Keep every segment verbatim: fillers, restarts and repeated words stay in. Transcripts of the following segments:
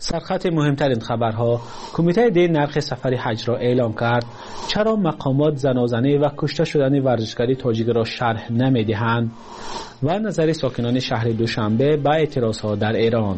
سرخط مهمترین خبرها: کمیته دی نرخ سفر حج را اعلام کرد. چرا مقامات زنازنی و کشته شدن ورزشکاری تاجیک را شرح نمی‌دهند؟ و نظر ساکنان شهر دوشنبه به اعتراضها در ایران.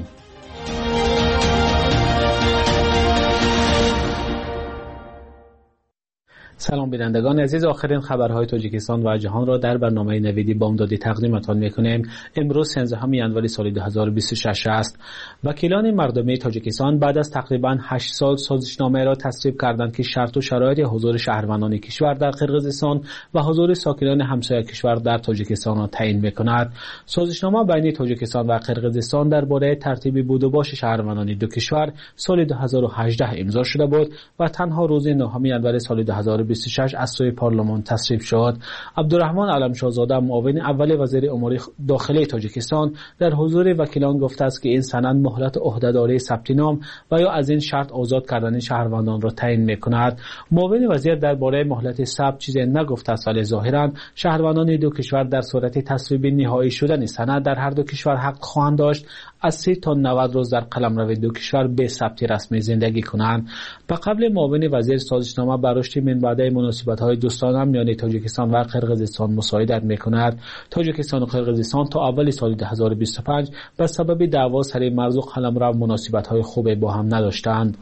سلام بینندگان عزیز، آخرین خبرهای تاجیکستان و جهان را در برنامه نویدی بامدادی تقدیمتان میکنیم. امروز سیزدهم ژانویه سال دو هزار و بیست و شش است. وکیلان مردمی تاجیکستان بعد از تقریباً هشت سال سازشنامه را تصویب کردند که شرط و شرایط حضور شهروندان کشور در قرقیزستان و حضور ساکنان همسایه کشور در تاجیکستان را تعیین میکند. سازشنامه بین تاجیکستان و قرقیزستان درباره ترتیب بود و باش شهروندان دو کشور سال دو هزار و هجده امضا شده بود و تنها روز نهم ژانویه سال دو هزار و بیست و شش از سوی پارلمان تصویب شد. عبدالرحمن علمشاهزاده، معاون اول وزیر امور داخلی تاجیکستان، در حضور وکیلان گفته است که این سند مهلت عهدهداری ثبت نام و یا از این شرط آزاد کردن شهروندان را تعیین می‌کند. معاون وزیر درباره مهلت ثبت چیزی نگفته است، ولی ظاهراً شهروندان دو کشور در صورت تصویب نهایی شدن سند در هر دو کشور حق خواهند داشت از سی تا نود روز در قلمرو دو کشور به ثبت رسمی زندگی کنند. به قبل معاون وزیر سازشنامه بر رشد من بعد مناسبت‌های دوستانه میان تاجیکستان و قرقیزستان مساعدت می‌کند. تاجیکستان و قرقیزستان تا اول سال دو هزار و بیست و پنج به سبب دعوا سر موضوع قلمرو مناسبت‌های خوب با هم نداشتند.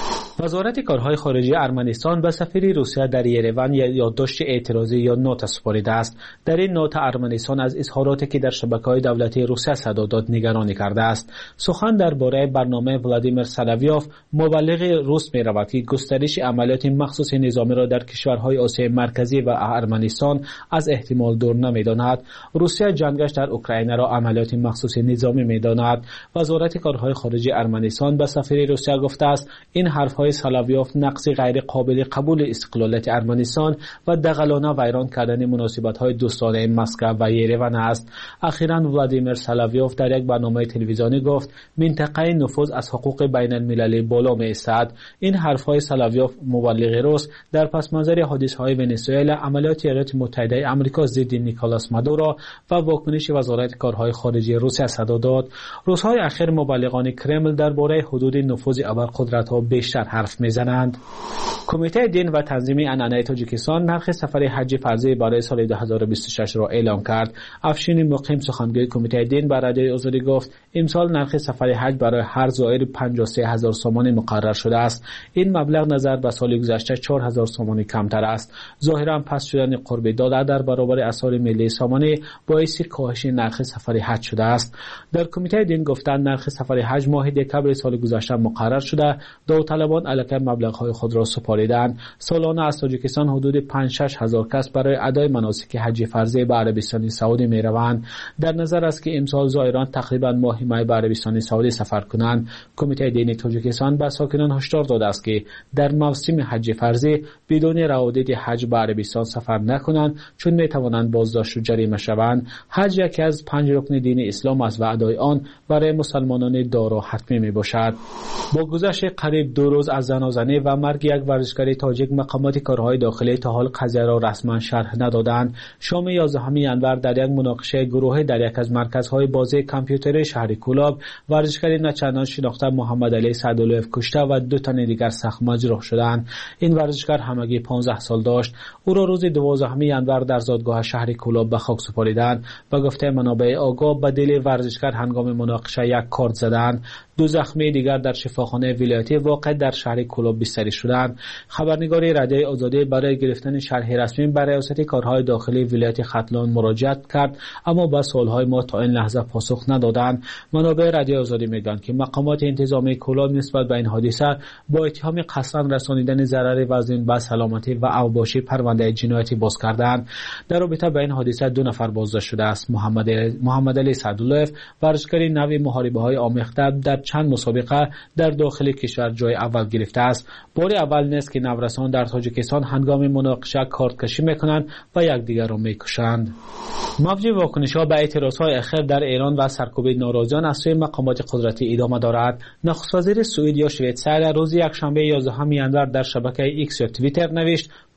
وزارت کارهای خارجه ارمنستان به سفیر روسیه در یریون یادداشت اعتراضی یا نوت سپرده است. در این نوت ارمنستان از اظهاراتی که در شبکه‌های دولتی روسیه صدا داد نگرانی کرده است. سخن درباره برنامه ولادیمیر سلاویوف، مبلغ روس می‌رود که گسترش عملیات مخصوص نظامی را در کشورهای آسیای مرکزی و ارمنستان از احتمال دور نمی‌داند. روسیه جنگش در اوکراین را عملیات مخصوص نظامی می‌داند. وزارت کارهای خارجه ارمنستان به سفیر روسیه گفته است این حرف‌های سلاویوف نقض غیر قابل قبول استقلالیت ارمنستان و دغلانه ویران کردن مناسبت‌های دوستانه مسکو و یریون است. اخیراً ولادیمیر سلاویوف در یک برنامه تلویزیونی گفت منطقه نفوذ از حقوق بین المللی بالا می‌ایستد. این حرف‌های سلاویوف، مبلغ روس، در پس منظر حادثه‌های ونزوئلا، عملیات ایالات متحده آمریکا ضد نیکولاس مادورو و واکنش وزارت کارهای خارجه روسیه صدا داد. روزهای اخیر مبلغان کرمل درباره حدود نفوذ ابرقدرت‌ها بیشتر حرف میزنند. کمیته دین و تنظیم عنعنه تاجیکستان نرخ سفر حج فرضی برای سال دو هزار و بیست و شش را اعلام کرد. افشین مقیم، سخنگوی کمیته دین، به رادیوی آزادی گفت امسال نرخ سفر حج برای هر زائر پنجاه و سه هزار سومانی مقرر شده است. این مبلغ نظر به سال گذشته چهار هزار سومانی کمتر است. ظاهرا پس شدن قرب داده در برابر اسعار ملی سامانه باعث کاهش نرخ سفر حج شده است. در کمیته دین گفتند نرخ سفر حج ماه دکمبر سال گذشته مقرر شده. داوطلبان الکی مبلغ‌های خود را سپاریدند. سالانه از تاجیکستان حدود پنج شش هزار کس برای ادای مناسک حج فرضی به عربستان سعودی می‌روند. در نظر است که امسال زائران تقریبا ماه می به عربستان سعودی سفر کنند. کمیته دینی تاجیکستان به ساکنان هشدار داده است که در موسم حج فرضی بدون روادید حج به عربستان سفر نکنند، چون می‌توانند بازداشت و جریمه شوند. حج یکی از پنج رکن دین اسلام است و ادای آن برای مسلمانان دارا حتمی میباشد. با گذشت قریب دو روز از زنازنی و مرگ یک ورزشکار تاجیک، مقامات کارهای داخلی تا حال قضیه را رسما شرح ندادند. شام یازدهم ژانویه در یک مناقشه گروهی در یک از مرکزهای بازی کامپیوتری شهر کولاب، ورزشکار نچندان شناخته محمد علی سعدالله‌اف کشته و دو تن دیگر سخت مجروح شدند. این ورزشکار همگی پانزده سال داشت. او را روز دوازدهم ژانویه در زادگاه شهر کولاب به خاک سپاریدند و گفته منابع آگاه به دل ورزشکار هنگام مناقشه یک کارت زدند. دو زخمی دیگر در شفاخانه ولایتی واقع در شهر کولاب بستری شدند. خبرنگار رادیوی آزادی برای گرفتن شرح رسمی برای ریاست کارهای داخلی ولایت ختلان مراجعه کرد، اما با سوالهای ما تا این لحظه پاسخ ندادند. منابع رادیوی آزادی میگویند که مقامات انتظامی کولاب نسبت به این حادثه با اتهام قصداً رسانیدن ضرر وزین به سلامتی و اوباشی پرونده جنایتی باز کردند. در رابطه با این حادثه دو نفر بازداشت شده است. محمد محمد علی سعدالله‌اف، ورزشکار نوی محاربه‌های آمیخته، در چند مسابقه در داخل کشور جای اول گرفته است. بار اول نیست که نورسان در تاجیکستان هنگام مناقشه کارت کشی میکنند و یکدیگر را میکشند. موج واکنش‌ها به اعتراض‌های اخیر در ایران و سرکوب ناراضیان از سوی مقامات قدرتی ادامه دارد. نخست وزیر سوئد یا شویتزر روز یکشنبه یازدهم ژانویه در شبکه ایکس یا توییتر نوشت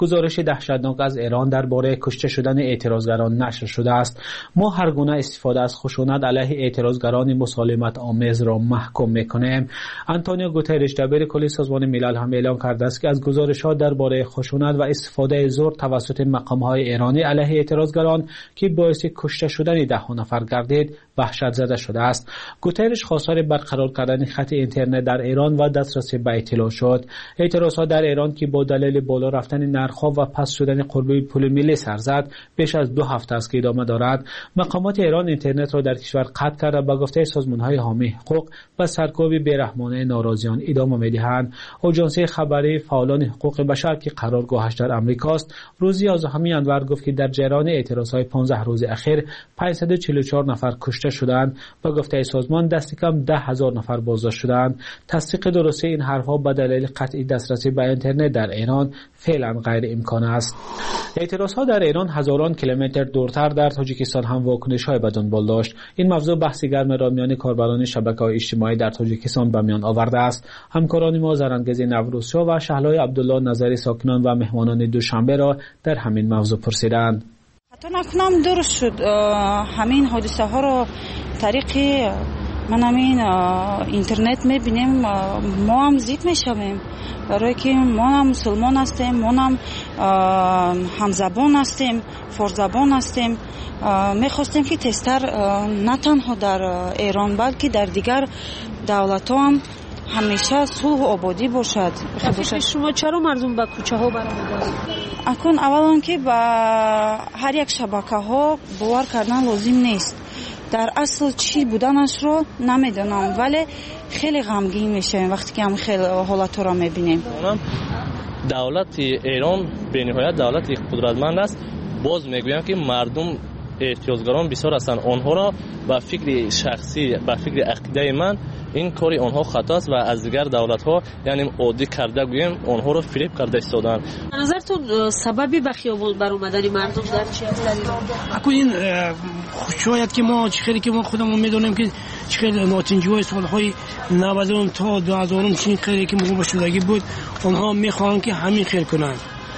گزارش دهشتناک از ایران درباره کشته شدن اعتراضگران نشر شده است. ما هر گونه استفاده از خشونت علیه اعتراضگران مسالمت آمیز را محکوم می‌کنیم. آنتونیو گوترش دبیر کل سازمان ملل هم اعلام کرده است که از گزارشات درباره خشونت و استفاده زور توسط مقام‌های ایرانی علیه اعتراضگران که باعث کشته شدن ده نفر گردید وحشت زده شده است. گوترش خواستار برقرار کردن خط اینترنت در ایران و دسترسی به اطلاع شد. اعتراضات در ایران که با دلیل بالا رفتن نرخ‌ها و پس شدن قربه پول ملی سر زد بیش از دو هفته است که ادامه دارد. مقامات ایران اینترنت را در کشور قطع کرده به گفته سازمان‌های حامی حقوق و سرکوب بیرحمانه ناراضیان ادامه می‌دهند. آژانس خبری فعالان حقوق بشر که قرارگاهش در آمریکاست روزی از همی انور گفت که در جریان اعتراضات پانزده روز اخیر پانصد و چهل و چهار نفر کشته شدند. با گفته سازمان دست کم ده هزار نفر بازداشت شدند. تصدیق درستی این حرفها به دلیل قطعی دسترسی به اینترنت در ایران فعلا غیر امکان است. اعتراضات در ایران هزاران کیلومتر دورتر در تاجیکستان هم واکنش‌های به دنبال داشت. این موضوع بحث گرم را میان کاربران شبکه‌های اجتماعی در تاجیکستان به میان آورده است. همکاران ما زرنگز نوروزشاه و شهلای عبدالله نظری ساکنان و مهمانان دوشنبه را در همین موضوع پرسیدند. حتی نکنم درست شد همین حادثه ها رو طریق من همین اینترنت میبینیم ما هم زید میشویم برای که ما هم مسلمان هستیم، ما هم همزبان هستیم، فرزبان هستیم. میخواستیم که تستر نه تنها در ایران بلکه در دیگر دولت ها هم همیشه صلح و آبادی باشد. شما چرا مردم به کوچه ها برآمدند؟ اکنون اولا که با هر یک شبکه ها باور کردن لازم نیست. در اصل چی بودنش رو نمیدونم ولی خیلی غمگین میشیم وقتی که هم خیلی حالت را میبینیم. دولت ایران به نهایت دولت قدرتمند است. باز میگویم که مردم اعتراضگران بسیار هستند. آنها را با فکر شخصی با فکر عقیده من این کاری آنها خطا است و از دیگر دولت ها یعنی عادی کرده گویم آنها را فریب کرده ایستادند. به نظرتون سببی به خیابان بر اومدن مردم در چی است؟ اكو این شاید که ما چخیری که ما خودمون میدونیم که چخیری ناتنجوی سالهای نود تا دو هزار چین خیلی که موقع شدگی بود آنها میخوان که همین خیر کنند.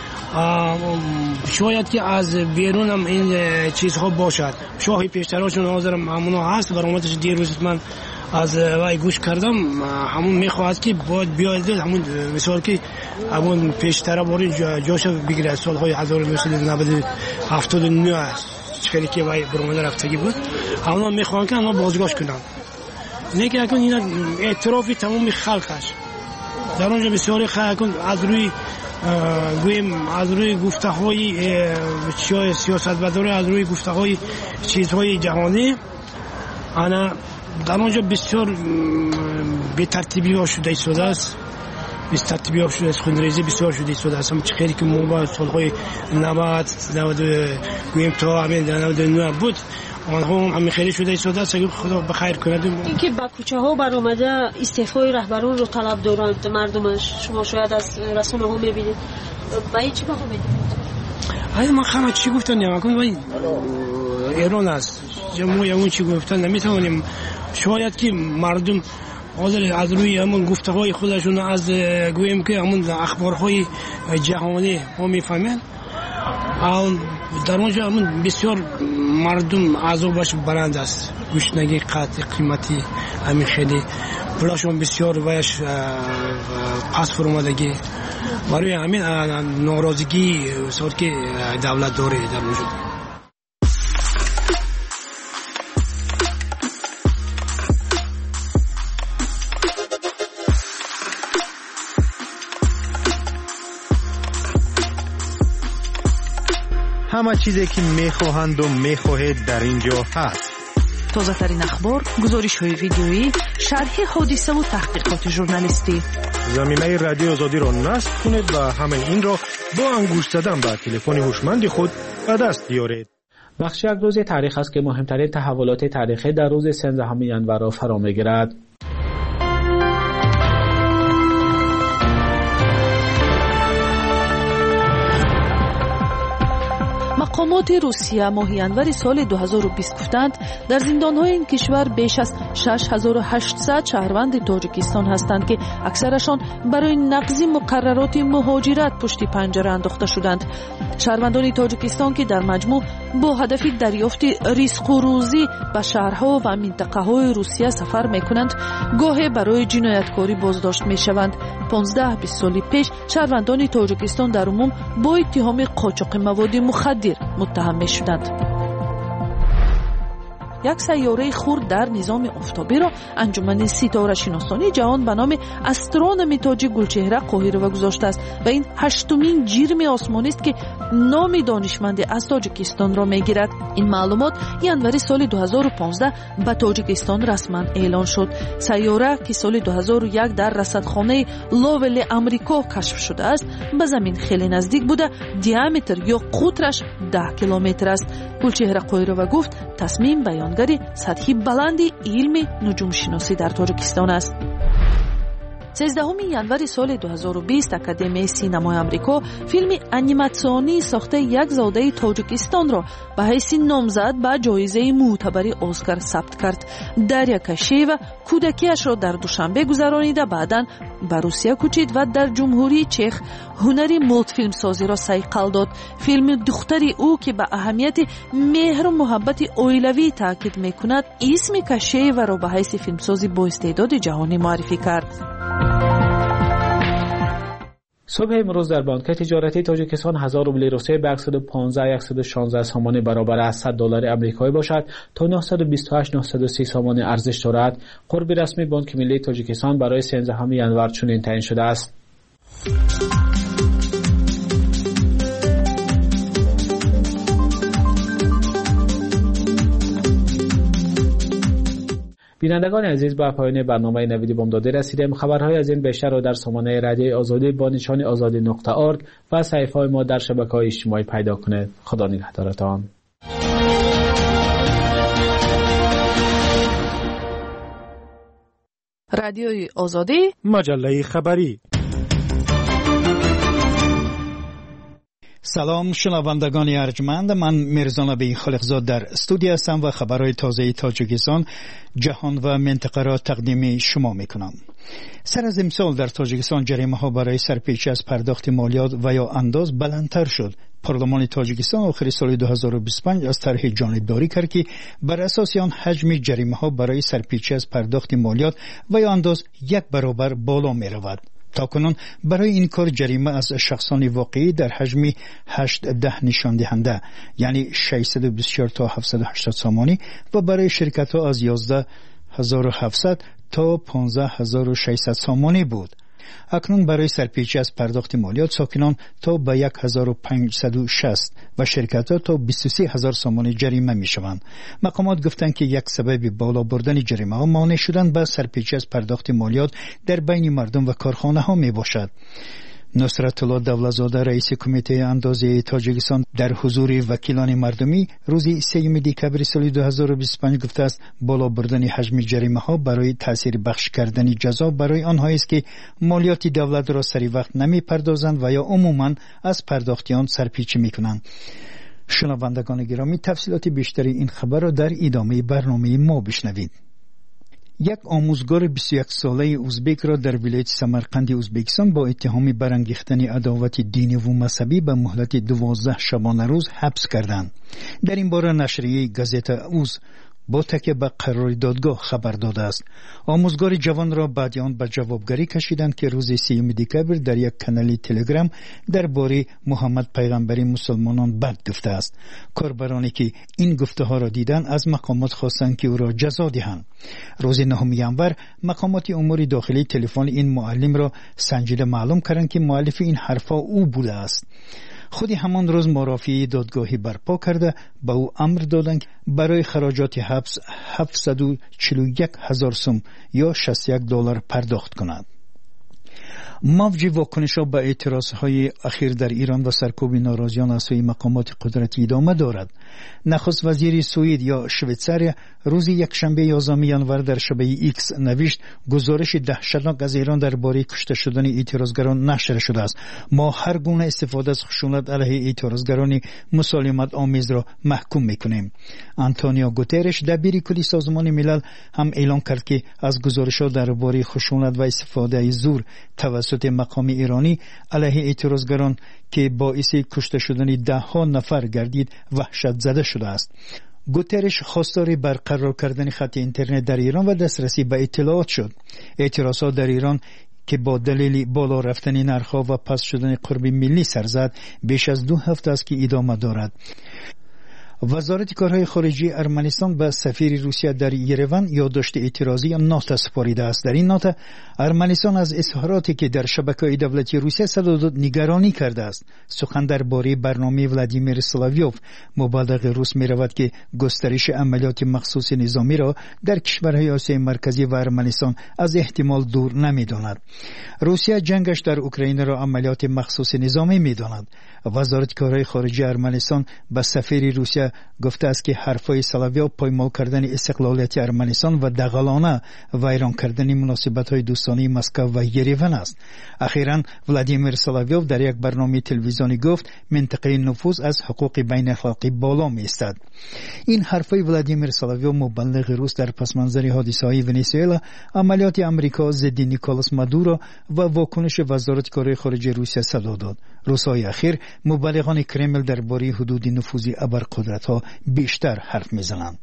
شاید که از بیرون هم این چیزها باشد. شاهی پیشتراشون حاضرم همونا هست برامتش دیروز من از وای گوش کردم همون میخواست که باید بیاید همون مثال که همون پیشتر باری جاش بگیره سالهای هزار و نهصد و نود و هفتاد و نه چخیلی که وای برامده رفتگی بود همونا میخوان که همونا بازگاش کنن. نه که اکن این اعترافی تمامی خلقش در اونجا بسیاری خلق از روی گویم از روی گفته های سیاست مداری از روی گفته های چیزهای جهانی انا در اونجا بسیار به ترتیبی ها شده ایستاده است. به ترتیبی ها شده است. خونریزی بسیار شده ایستاده است. چه خیلی که ما با سالهای نود نود گویم تا همین نود و نه بود آنها هم همین خیلی شده ایستاده است. اگر خدا بخیر کنه اینکه با کوچه ها برآمده استعفای رهبران رو طلب دارند مردمش شما شاید از رسانه ها میبینید با این چی بخواه میدید؟ های من خواهم چی گفتن نمکن باید ایران است جمعه اون چی گفتن نمیتونیم شاید که مردم حاضر از روی همون گفته های خودشون از گویم که همون اخبارهای جهانی ما میفهمن در اونجا همون بسیار مردم عذابش بلند است گوشنگی قطع قیمتی همین خیلی پولاشون بسیار بایش پس فرمادگی برای همین ناراضگی سال که دولت داره در اونجا. همه چیزی که میخواهند و میخواهید در اینجا هست. تازه ترین اخبار، گزارش های ویدیویی، شرح حادثه و تحقیقات ژورنالیستی. زمینه رادیو آزادی را نصب کنید و همه این را با انگشت زدن به تلفن هوشمند خود به دست بیارید. بخش یک روز تاریخ است که مهمترین تحولات تاریخی در روز سیزدهم ژانویه را فرا میگیرد. مقامات روسیه ماه ینور سال دو هزار و بیست گفتند در زندان‌های این کشور بیش از شش هزار و هشتصد شهروند تاجیکستان هستند که اکثرشان برای نقض مقررات مهاجرت پشت پنجره انداخته شدند. شهروندان تاجیکستان که در مجموع با هدف دریافت ریسک و روزی به شهرها و منطقه‌های روسیه سفر می‌کنند، گاهی برای جنایتکاری بازداشت می‌شوند. پانزده بیست سال پیش شهروندان تاجیکستان در عموم با اتهام قاچاق مواد مخدر متهم می‌شدند. یک سیاره خرد در نظام آفتابی را انجمن ستاره شناسانی جهان به نام استرونومی تاج گلچهره قاهره گذاشته است و این هشتمین جرم آسمانی است که نام دانشمند از تاجیکستان را میگیرد. این معلومات ینوری سال دو هزار و پانزده به تاجیکستان رسما اعلان شد. سیاره که سال دو هزار و یک در رصدخانه لاول امریکا کشف شده است، به زمین خیلی نزدیک بوده. دیامتر یا قطرش ده کیلومتر است. گلچهره قاهره گفت تصمیم بیان سطحی بلندی علم نجوم شناسی در تاجیکستان است. سیزدهم ینوری سال دو هزار و بیست اکادمی سینمای آمریکا فیلم انیماسیونی ساخته یک زاده تاجیکستان را به حیث نامزد به جایزه معتبر اسکار ثبت کرد. دریا کشیو کودکیش را در دوشنبه گذرانیده بعداً به روسیه کوچید و در جمهوری چخ هنری مولت فیلم سازی را صیقل داد. فیلم دختری او که به اهمیت مهر و محبت اویلوی تاکید میکند اسم کشیو را به حیث فیلمسازی با استعداد جهانی معرفی کرد. صبح امروز در بانک تجارتی تاجیکستان هزار روبل روسیه به صد و پانزده صد و شانزده سامانه برابر از صد دلار آمریکایی باشد تا نهصد و بیست و هشت نهصد و سی سامانه ارزش دارد. قرب رسمی بانک ملی تاجیکستان برای سیزدهم ینور چنین تعیین شده است. بینندگان عزیز، به پایان برنامه نویدی بامداده رسیدیم. خبرهای از این بیشتر را در سامانه رادیو آزادی با نشان آزادی نقطه اورگ و صفحه‌های ما در شبکه‌های اجتماعی پیدا کنید. خدا نگهدارتان. رادیوی آزادی، مجله خبری. سلام شنوندگان ارجمند، من میرزا نبی خالقزاد در استودیو هستم و خبرهای تازه تاجیکستان، جهان و منطقه را تقدیم شما میکنم. سر از امسال در تاجیکستان جریمه ها برای سرپیچی از پرداخت مالیات و یا انداز بلندتر شد. پارلمان تاجیکستان آخر سال دو هزار و بیست و پنج از طرح جانبداری کرد که بر اساس آن حجم جریمه ها برای سرپیچی از پرداخت مالیات و یا انداز یک برابر بالا می رود. تاکنون برای این کار جریمه از شخصان واقعی در حجم هشت ده نشان دهنده یعنی ششصد و بیست و چهار تا هفتصد و هشتاد سامانی و برای شرکت ها از یازده هزار و هفتصد تا پانزده هزار و ششصد سامانی بود. اکنون برای سرپیچی از پرداخت مالیات ساکنان تا به یک هزار و پانصد و شصت و شرکت ها تا بیست و سه هزار سامانی جریمه می شوند. مقامات گفتند که یک سبب بالا بردن جریمه ها مانع شدن به سرپیچی از پرداخت مالیات در بین مردم و کارخانه ها می باشد. نصرت الله دولتزاده رئیس کمیته اندازه تاجیکستان در حضور وکیلان مردمی روز سوم دکبر سال دو هزار و بیست و پنج گفته است بالا بردن حجم جریمه ها برای تاثیر بخش کردن جزا برای آنهایی است که مالیات دولت را سری وقت نمی پردازند و یا عموما از پرداخت آن سرپیچی می کنند. شنوندگان گرامی، تفصیلات بیشتری این خبر را در ادامه برنامه ما بشنوید. یک آموزگار بیست و یک ساله ازبک را در ولایت سمرقند ازبکستان با اتهام برانگیختن عداوت دینی و مذهبی به مهلت دوازده شبانه روز حبس کردند. در این باره نشریه گازت اوز با تکیه به قرار دادگاه خبر داده است. آموزگار جوان را بعد آن به جوابگری کشیدند که روز سوم دکبر در یک کانال تلگرام درباره محمد پیغمبر مسلمانان بد گفته است. کاربرانی که این گفته ها را دیدند از مقامات خواستند که او را جزا دهند. روز نهم ینور مقامات امور داخلی تلفن این معلم را سنجیده معلوم کردند که مؤلف این حرفا او بوده است. خودی همان روز مرافعه دادگاهی برپا کرده به او امر دادند که برای خراجات حبس هفتصد و چهل و یک هزار سوم یا شصت و یک دلار پرداخت کند. موج واکنش‌ها به اعتراضهای اخیر در ایران و سرکوب ناراضیان از سوی مقامات قدرتی ادامه دارد. نخست وزیر سوئد یا شویتزاریا روز یکشنبه یازدهم ژانویه در شبکه ایکس نوشت گزارش دهشتناک از ایران درباره کشته شدن اعتراضگران نشر شده است. ما هر گونه استفاده از خشونت علیه اعتراضگران مسالمت آمیز را محکوم می‌کنیم. آنتونیو گوترش دبیر کلی سازمان ملل هم اعلام کرد که از گزارش‌ها درباره خشونت و استفاده از زور توسط مقام ایرانی علیه اعتراضگران که باعث کشته شدن ده ها نفر گردید وحشت زده شده است. گوترش خواستار برقرار کردن خط اینترنت در ایران و دسترسی به اطلاعات شد. اعتراضات در ایران که با دلیل بالا رفتن نرخ‌ها و پس شدن قرب ملی سر زد بیش از دو هفته است که ادامه دارد. وزارت کارهای خارجه ارمنستان به سفیر روسیه در یروان یادداشت اعتراضی نوت سپاریده است. در این نوت ارمنستان از اظهاراتی که در شبکه‌های دولتی روسیه صدا داد نگرانی کرده است. سخن درباره برنامه ولادیمیر سلاویوف مبلغ روس می‌رود که گسترش عملیات مخصوص نظامی را در کشورهای آسیای مرکزی و ارمنستان از احتمال دور نمی‌داند. روسیه جنگش در اوکراین را عملیات مخصوص نظامی می‌داند. وزارت کارهای خارجه ارمنستان به سفیر روسیه گفته است که حرفای سلاویوف پایمال کردن استقلالیت ارمنستان و دغلانه ویران کردن مناسبت‌های دوستانه مسکو و یریون است. اخیراً ولادیمیر سلاویوف در یک برنامه تلویزیونی گفت منطقه نفوذ از حقوق بین اخلاقی بالا می‌ایستد. این حرفای ولادیمیر سلاویوف مبلغ روس در پس منظر حادثه‌های ونزوئلا، عملیات آمریکا ضد نیکولاس مادورو و واکنش وزارت کارهای خارجه روسیه صدا داد. روزهای اخیر مبلغان کرمل درباره حدود نفوذ ابرقدرت‌ها بیشتر حرف می‌زنند.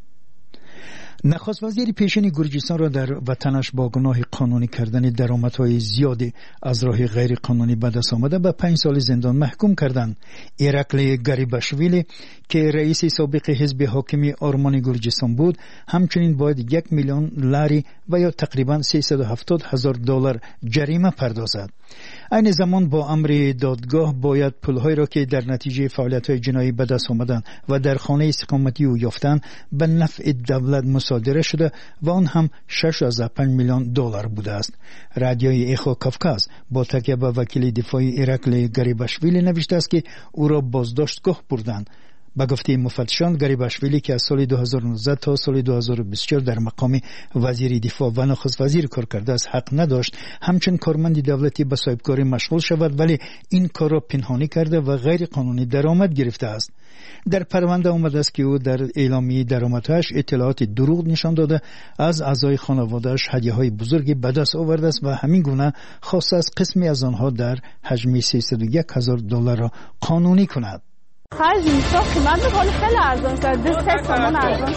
نخست وزیر پیشین گرجستان را در وطنش با گناه قانونی کردن درآمدهای زیادی از راه غیر قانونی به دست آمده به پنج سال زندان محکوم کردند. ایرکلی گریباشویلی که رئیس سابق حزب حاکم آرمان گرجستان بود همچنین باید یک میلیون لاری و یا تقریبا سیصد و هفتاد هزار دلار جریمه پردازد. این زمان با امر دادگاه باید پولهایی را که در نتیجه فعالیت‌های جنایی به دست آمدند و در خانه استقامتی او یافتند به نفع دولت مصادره شده و آن هم شش و پنج میلیون دلار بوده است. رادیوی اخو کافکاز با تکیه به وکیل دفاعی ایرکلی گریباشویلی نوشته است که او را بازداشتگاه بردند. با گفته مفتشان گریباشویلی که از سال دو هزار و نوزده تا سال دو هزار و بیست و چهار در مقام وزیر دفاع و نخست وزیر کار کرده است حق نداشت همچنین کارمند دولتی به صاحبکاری مشغول شود، ولی این کار را پنهانی کرده و غیر قانونی درآمد گرفته است. در پرونده آمده است که او در اعلامیه درآمدش اطلاعات دروغ نشان داده از اعضای خانواده‌اش هدیه‌های بزرگی به دست آورده است و همین گونه خواسته است قسمی از آنها در حجم سیصد و یک هزار دلار را قانونی کند. خرج میساخت که من بخوام خیلی ارزان شد دست سامان ارزان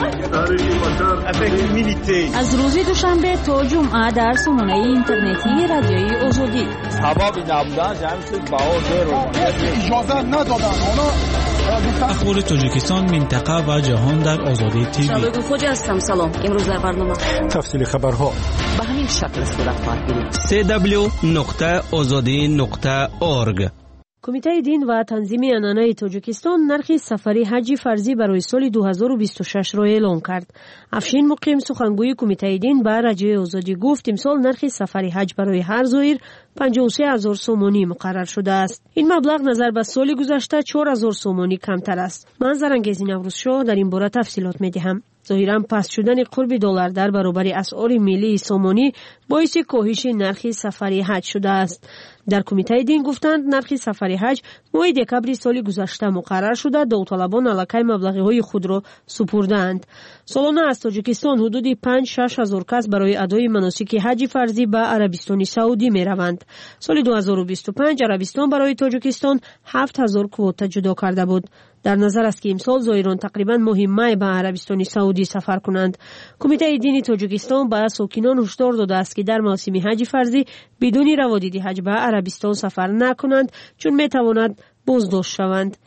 شد. از روز دوشنبه تا جمعه در سامانه اینترنتی رادیوی آزادی سبب نبودن جمعیت باور رو اجازه ندادن. اخبار تاجیکستان، منطقه و جهان در آزادی تیوی. شالوی فوجی هستم. سلام. امروز در برنامه تفصیل خبرها به همین شکل صورت خواهد گرفت. سی دبلیو نقطه آزادی نقطه اورگ. کمیته دین و تنظیم عنعنه تاجیکستان نرخ سفری حج فرضی برای سال دو هزار و بیست و شش را اعلام کرد. افشین مقیم سخنگوی کمیته دین به رادیوی آزادی گفت امسال نرخ سفری حج برای هر زائر پنجاه و سه هزار سومانی مقرر شده است. این مبلغ نظر به سال گذشته چهار هزار سومانی کمتر است. من زرنگیز نوروز شاه در این باره تفصیلات می‌دهم. ظاهراً پس شدن قرب دلار در برابر اسعار ملی سومانی باعث کاهش نرخ سفری حج شده است. در کمیته دین گفتند نرخ سفری حج ماه دکبر سال گذشته مقرر شده، داوطلبان علاقه مبلغ‌های خود را سپردند. سالانه از تاجیکستان حدود پنج شش هزار کس برای ادای مناسک حج فرضی به عربستان سعودی می‌روند. سال دو هزار و بیست و پنج عربستان برای تاجیکستان هفت هزار کوتا جدا کرده بود. در نظر است که امسال زائران تقریبا ماه می به عربستان سعودی سفر کنند. کمیته دینی تاجیکستان به ساکنان هشدار داده است که در موسم حج فرضی بدون روادید حج به عربستان سفر نکنند چون می تواند بازداشت شوند.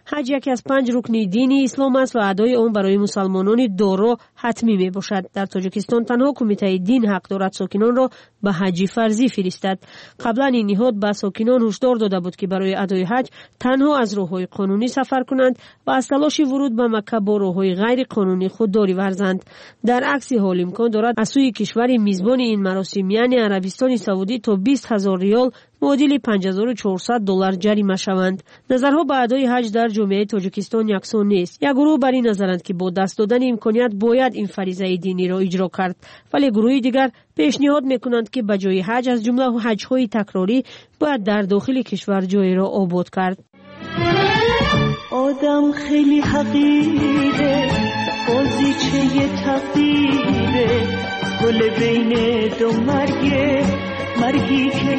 حج یکی از پنج رکن دینی اسلام است و ادای آن برای مسلمانان دارا حتمی می باشد. در تاجیکستان تنها کمیته دین حق دارد ساکنان را به حج فرضی فرستد. قبلا این نهاد به ساکنان هشدار داده بود که برای ادای حج تنها از راههای قانونی سفر کنند و از تلاش ورود به مکه با راههای غیر قانونی خودداری ورزند. در عکس حال امکان دارد از سوی کشور میزبان این مراسم یعنی عربستان سعودی تا بیست هزار ریال معادل پنج هزار و چهارصد دلار جریمه شوند. نظرها به ادای حج در جامعه تاجیکستان یکسان نیست. یک گروه بر این نظرند که با دست دادن امکانیت باید این فریضه دینی را اجرا کرد، ولی گروه دیگر پیشنهاد میکنند که به جای حج از جمله حج‌های تکراری باید در داخل کشور جای را آباد کرد. آدم خیلی حقیره، بازیچه تقدیره، گل بین دو مرگه، مرگی که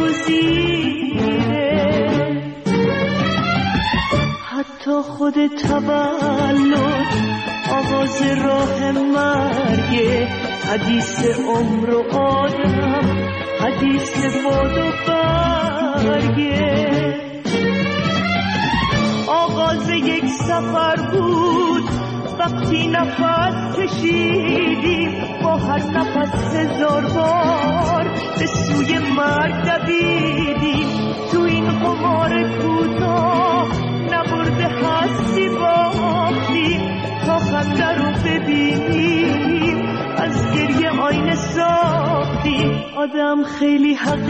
ناگزیره. حتی خود تولد آغاز راه مرگه، حدیث عمر و آدم، حدیث باد و برگه. آغاز یک سفر بود وقتی نفس کشیدیم، با هر نفس هزار بار به سوی مرگ دویدیم. تو این قمار کوتاه نبرده هستی باختیم، تا خنده رو ببینیم از گریه آینه ساختیم. آدم خیلی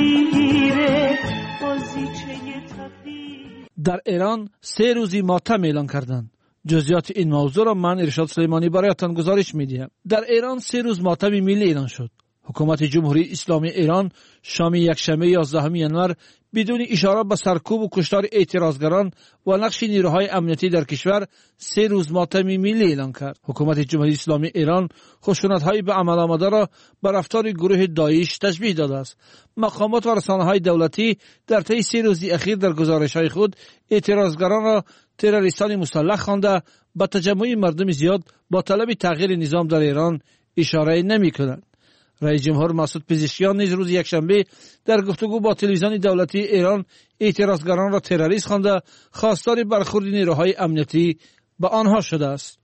حقیره، بازیچه تقدیر. در ایران سه روزی ماتم اعلان کردند. جزئیات این موضوع را من ارشاد سلیمانی برایتان گزارش می‌دهم. در ایران سه روز ماتم ملی اعلان شد. حکومت جمهوری اسلامی ایران شام یکشنبه یازدهم ژانویه بدون اشاره به سرکوب و کشتار اعتراضگران و نقش نیروهای امنیتی در کشور سه روز ماتم ملی اعلان کرد. حکومت جمهوری اسلامی ایران خشونت‌های به عمل آمده را به رفتار گروه داعش تشبیه داده است. مقامات و رسانه‌های دولتی در طی سه روز اخیر در گزارش‌های خود اعتراضگران را تروریستان مسلح خوانده به تجمع مردم زیاد با طلب تغییر نظام در ایران اشاره نمی‌کنند. رئیس جمهور مسعود پزشکیان نیز روز یکشنبه در گفتگو با تلویزیون دولتی ایران اعتراضگران را تروریست خوانده خواستار برخورد نیروهای امنیتی به آنها شده است.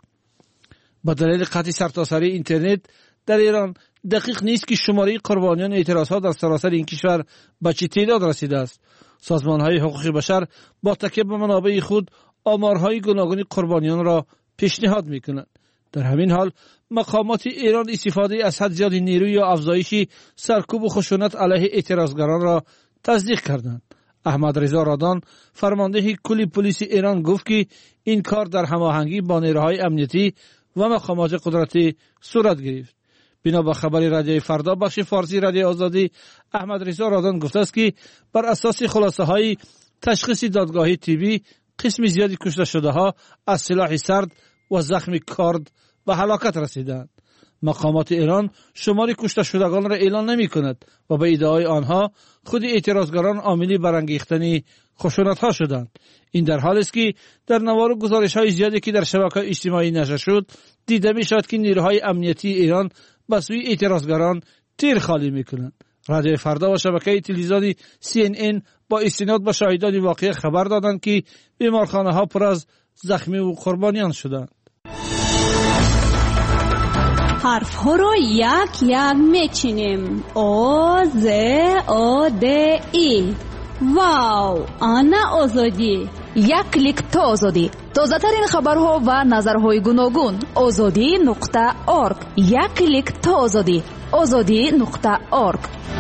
با دلیل قطع سرتاسری اینترنت در ایران دقیق نیست که شماره قربانیان اعتراضها در سراسر این کشور به چه تعداد رسیده است. سازمان‌های حقوق بشر با تکیه به منابع خود آمارهای گوناگون قربانیان را پیشنهاد می‌کنند. در همین حال مقامات ایران استفاده از حد زیاد نیروی یا افزایش سرکوب و خشونت علیه اعتراضگران را تصدیق کردند. احمد رضا رادان فرمانده کل پلیس ایران گفت که این کار در هماهنگی با نیروهای امنیتی و مقامات قدرتی صورت گرفت. بنا به خبر رادیوی فردا بخش فارسی رادیو آزادی، احمد رضا رادان گفته است که بر اساس خلاصه های تشخیص دادگاهی طبی قسم زیادی کشته شده ها از سلاح سرد و زخم کارد به هلاکت رسیدند. مقامات ایران شمار کشته شدگان را اعلان نمی کند و به ادعای آنها خود اعتراضگران عاملی برانگیختن خشونت ها شدند. این در حالی است که در نوار گزارش های زیادی که در شبکه‌های اجتماعی نشر شد دیده می شود که نیروهای امنیتی ایران به سوی اعتراضگران تیر خالی می کنند. رادیو فردا و شبکه تلویزیونی سی ان ان با استناد به شاهدان واقعه خبر دادند که بیمارخانه ها پر از زخمی و قربانیان شدند. حرف ها رو یک یک میچینیم. او ز او د ای. واو، آنا آزادی. یک کلیک تا آزادی. تازه ترین خبرها و نظرهای گوناگون. آزادی نقطه ارگ. یک کلیک تا آزادی. آزادی نقطه ارگ.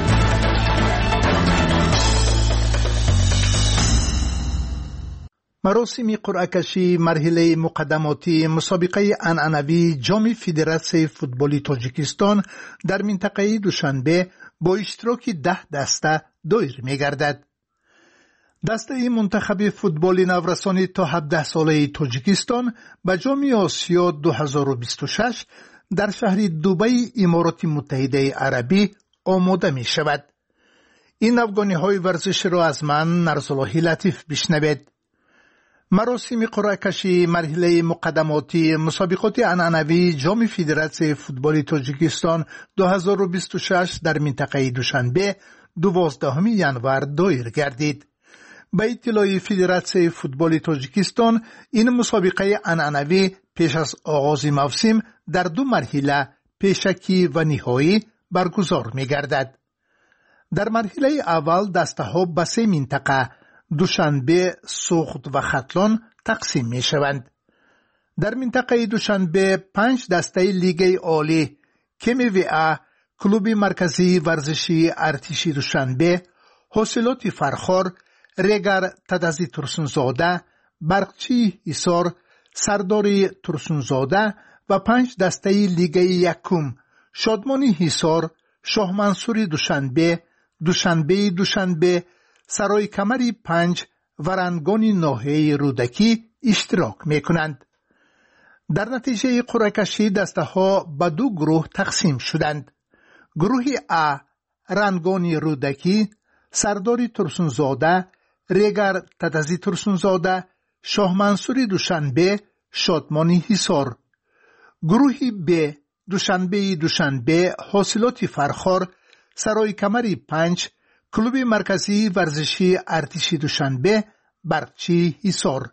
مراسم قرعه کشی مرحله مقدماتی مسابقه عنعنوی جام فدراسیون فوتبال تاجیکستان در منطقه دوشنبه با اشتراک ده دسته دایر می‌گردد. دسته منتخب فوتبال نورسان تا هفده ساله تاجیکستان به جام آسیا دو هزار و بیست و شش در شهر دبی امارات متحده عربی آماده می شود. این افغانی های ورزش را از من نرسالله لطیف بشنوید. مراسم قرعه کشی مرحله مقدماتی مسابقات عنعنوی جام فدراسیون فوتبال تاجیکستان دو هزار و بیست و شش در منطقه دوشنبه دوازدهم ژانویه دایر گردید. به اطلاع فدراسیون فوتبال تاجیکستان این مسابقه عنعنوی پیش از آغاز موسم در دو مرحله پیشکی و نهایی برگزار می گردد. در مرحله اول دسته ها به سه منطقه دوشنبه، سوخت و ختلان تقسیم می شوند. در منطقه دوشنبه پنج دسته لیگ عالی کمی وی ا، کلوب مرکزی ورزشی ارتشی دوشنبه، حاصلات فرخار، ریگر تدازی ترسونزاده، برقچی ایسار، سرداری ترسونزاده و پنج دسته لیگ یکم شادمانی حصار، شاه منصوری دوشنبه، دوشنبه دوشنبه، سرای کمری پنج و رنگانی ناحیه رودکی اشتراک می کنند. در نتیجه قرعه کشی دسته ها به دو گروه تقسیم شدند. گروه ا رنگانی رودکی، سرداری ترسونزاده، ریگر تدازی ترسونزاده، شاه منصوری دوشنبه، شادمانی حصار. گروه ب دوشنبه دوشنبه، حاصلات فرخار، سرای کمری پنج، کلوب مرکزی ورزشی ارتشی دوشنبه، برقچی حصار.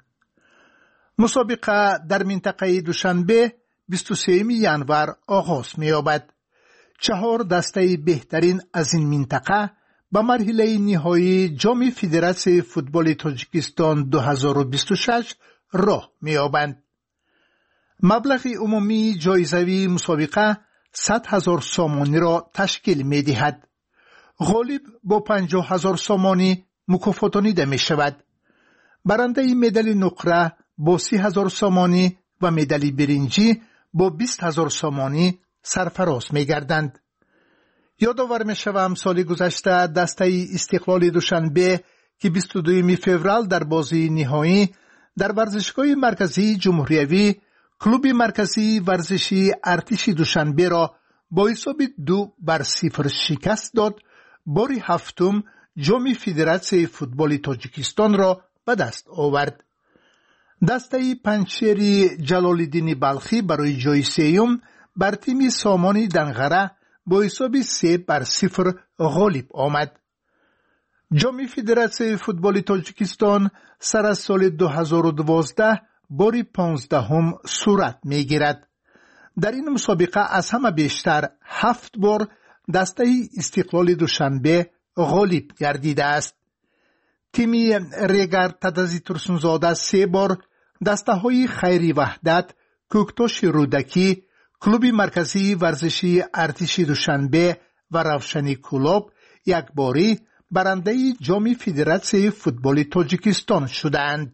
مسابقه در منطقه دوشنبه بیست و سوم ژانویه آغاز می‌یابد. چهار دسته بهترین از این منطقه به مرحله نهایی جام فدراسیون فوتبال تاجیکستان دو هزار و بیست و شش راه می‌یابند. مبلغ عمومی جایزوی مسابقه صد هزار سامانی را تشکیل می‌دهد. غالب با پنجاه هزار سامانی مکافاتانیده می‌شود. برنده مدال نقره با سی هزار سامانی و مدال برنجی با بیست هزار سامانی سرفراز می‌گردند. یادآور می‌شوم سال گذشته دسته استقلال دوشنبه که بیست و دوم فوریه در بازی نهایی در ورزشگاه مرکزی جمهوریوی کلوب مرکزی ورزشی ارتشی دوشنبه را با حساب دو بر صفر شکست داد. بار هفتم جام فدراسیون فوتبال تاجیکستان را به دست آورد. دسته پنجشیر جلال‌الدین بلخی برای جای سوم بر تیم سامان دنغره با حساب سه بر صفر غالب آمد. جام فدراسیون فوتبال تاجیکستان سر از سال دو هزار و دوازده بار پانزدهم صورت می گیرد. در این مسابقه از همه بیشتر هفت بار دسته استقلال دوشنبه غالب گردیده است. تیم ریگر تدازی ترسونزاده سه بار، دسته های خیری وحدت، کوکتاش رودکی، کلوب مرکزی ورزشی ارتشی دوشنبه و روشنی کلوب یک باری برنده جام فدراسیون فوتبال تاجیکستان شدند.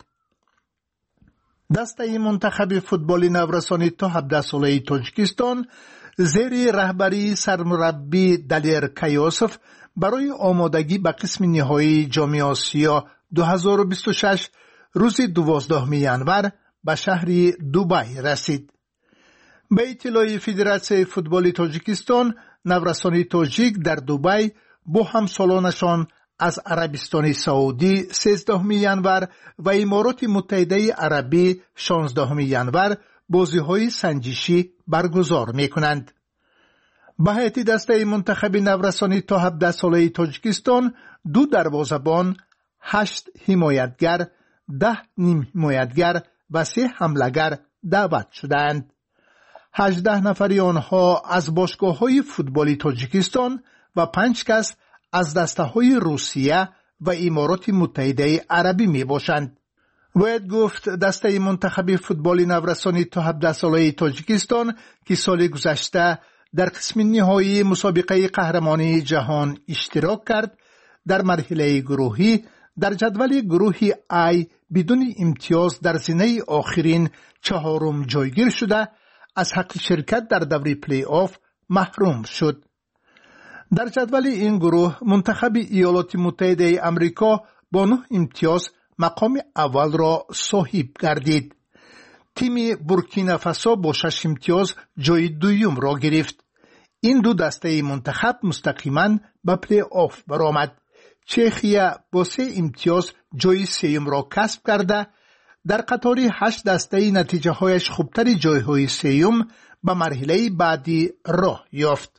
دسته منتخب فوتبال نورسانی تا هفده ساله تاجیکستان زیر رهبری سرمربی دلیر کیاسف برای آمادگی به قسم نهایی جام آسیا دو هزار و بیست و شش روز دوازدهم ژانویه به شهر دوبای رسید. به اطلاع فدراسیون فوتبال تاجیکستان، نورسانی تاجیک در دوبای با همسالانشان از عربستان سعودی سیزدهم ژانویه و امارات متحده عربی شانزدهم ژانویه بازی‌های سنجشی برگزار می‌کنند. به هیئت دسته منتخب نورسانی تا هفده ساله تاجیکستان دو دروازه‌بان، هشت حمایتگر، ده نیم حمایتگر و سه حمله‌گر دعوت شدند. هجده نفری آنها از باشگاه‌های فوتبالی تاجیکستان و پنج کس از دسته‌های روسیه و امارات متحده عربی می باشند. باید گفت دسته منتخب فوتبال نورسانی تا هفده ساله تاجیکستان که سال گذشته در قسم نهایی مسابقه قهرمانی جهان اشتراک کرد، در مرحله گروهی در جدول گروه ای بدون امتیاز در زینه آخرین چهارم جایگیر شده از حق شرکت در دوره پلی آف محروم شد. در جدول این گروه منتخب ایالات متحده آمریکا با نه امتیاز مقام اول را صاحب گردید. تیم بورکینافاسو با شش امتیاز جای دوم را گرفت. این دو دسته منتخب مستقیما به پلی آف برآمد. چخیه با سه امتیاز جای سوم را کسب کرده در قطار هشت دسته نتیجه هایش خوبتر جایهای سوم به مرحله بعدی راه یافت.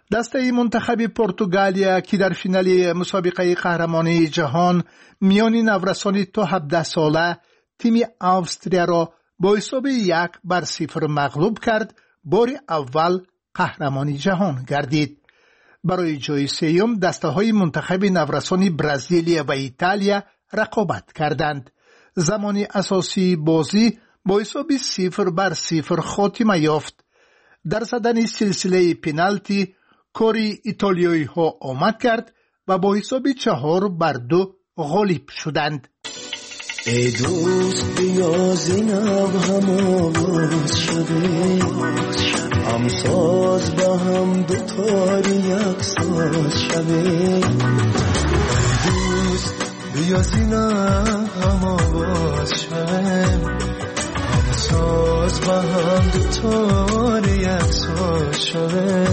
دسته منتخب پرتغالیا که در فینال مسابقه قهرمانی جهان میان نورسان تا هفده ساله تیم استرالیا را با حساب یک بر صفر مغلوب کرد، بار اول قهرمانی جهان گردید. برای جای سوم دسته های منتخب نورسان برزیل و ایتالیا رقابت کردند. زمان اساسی بازی با حساب صفر بر صفر خاتمه یافت. در زدن سلسله پنالتی کاری ایتالیایی ها آمد کرد و با حساب چهار بر دو غالب شدند. ای دوست بیا زینب هم آواز شده، هم ساز با هم دوتاری یک ساز شده. ای دوست بیا زینب هم آواز شده، هم ساز با هم دوتاری یک ساز شده.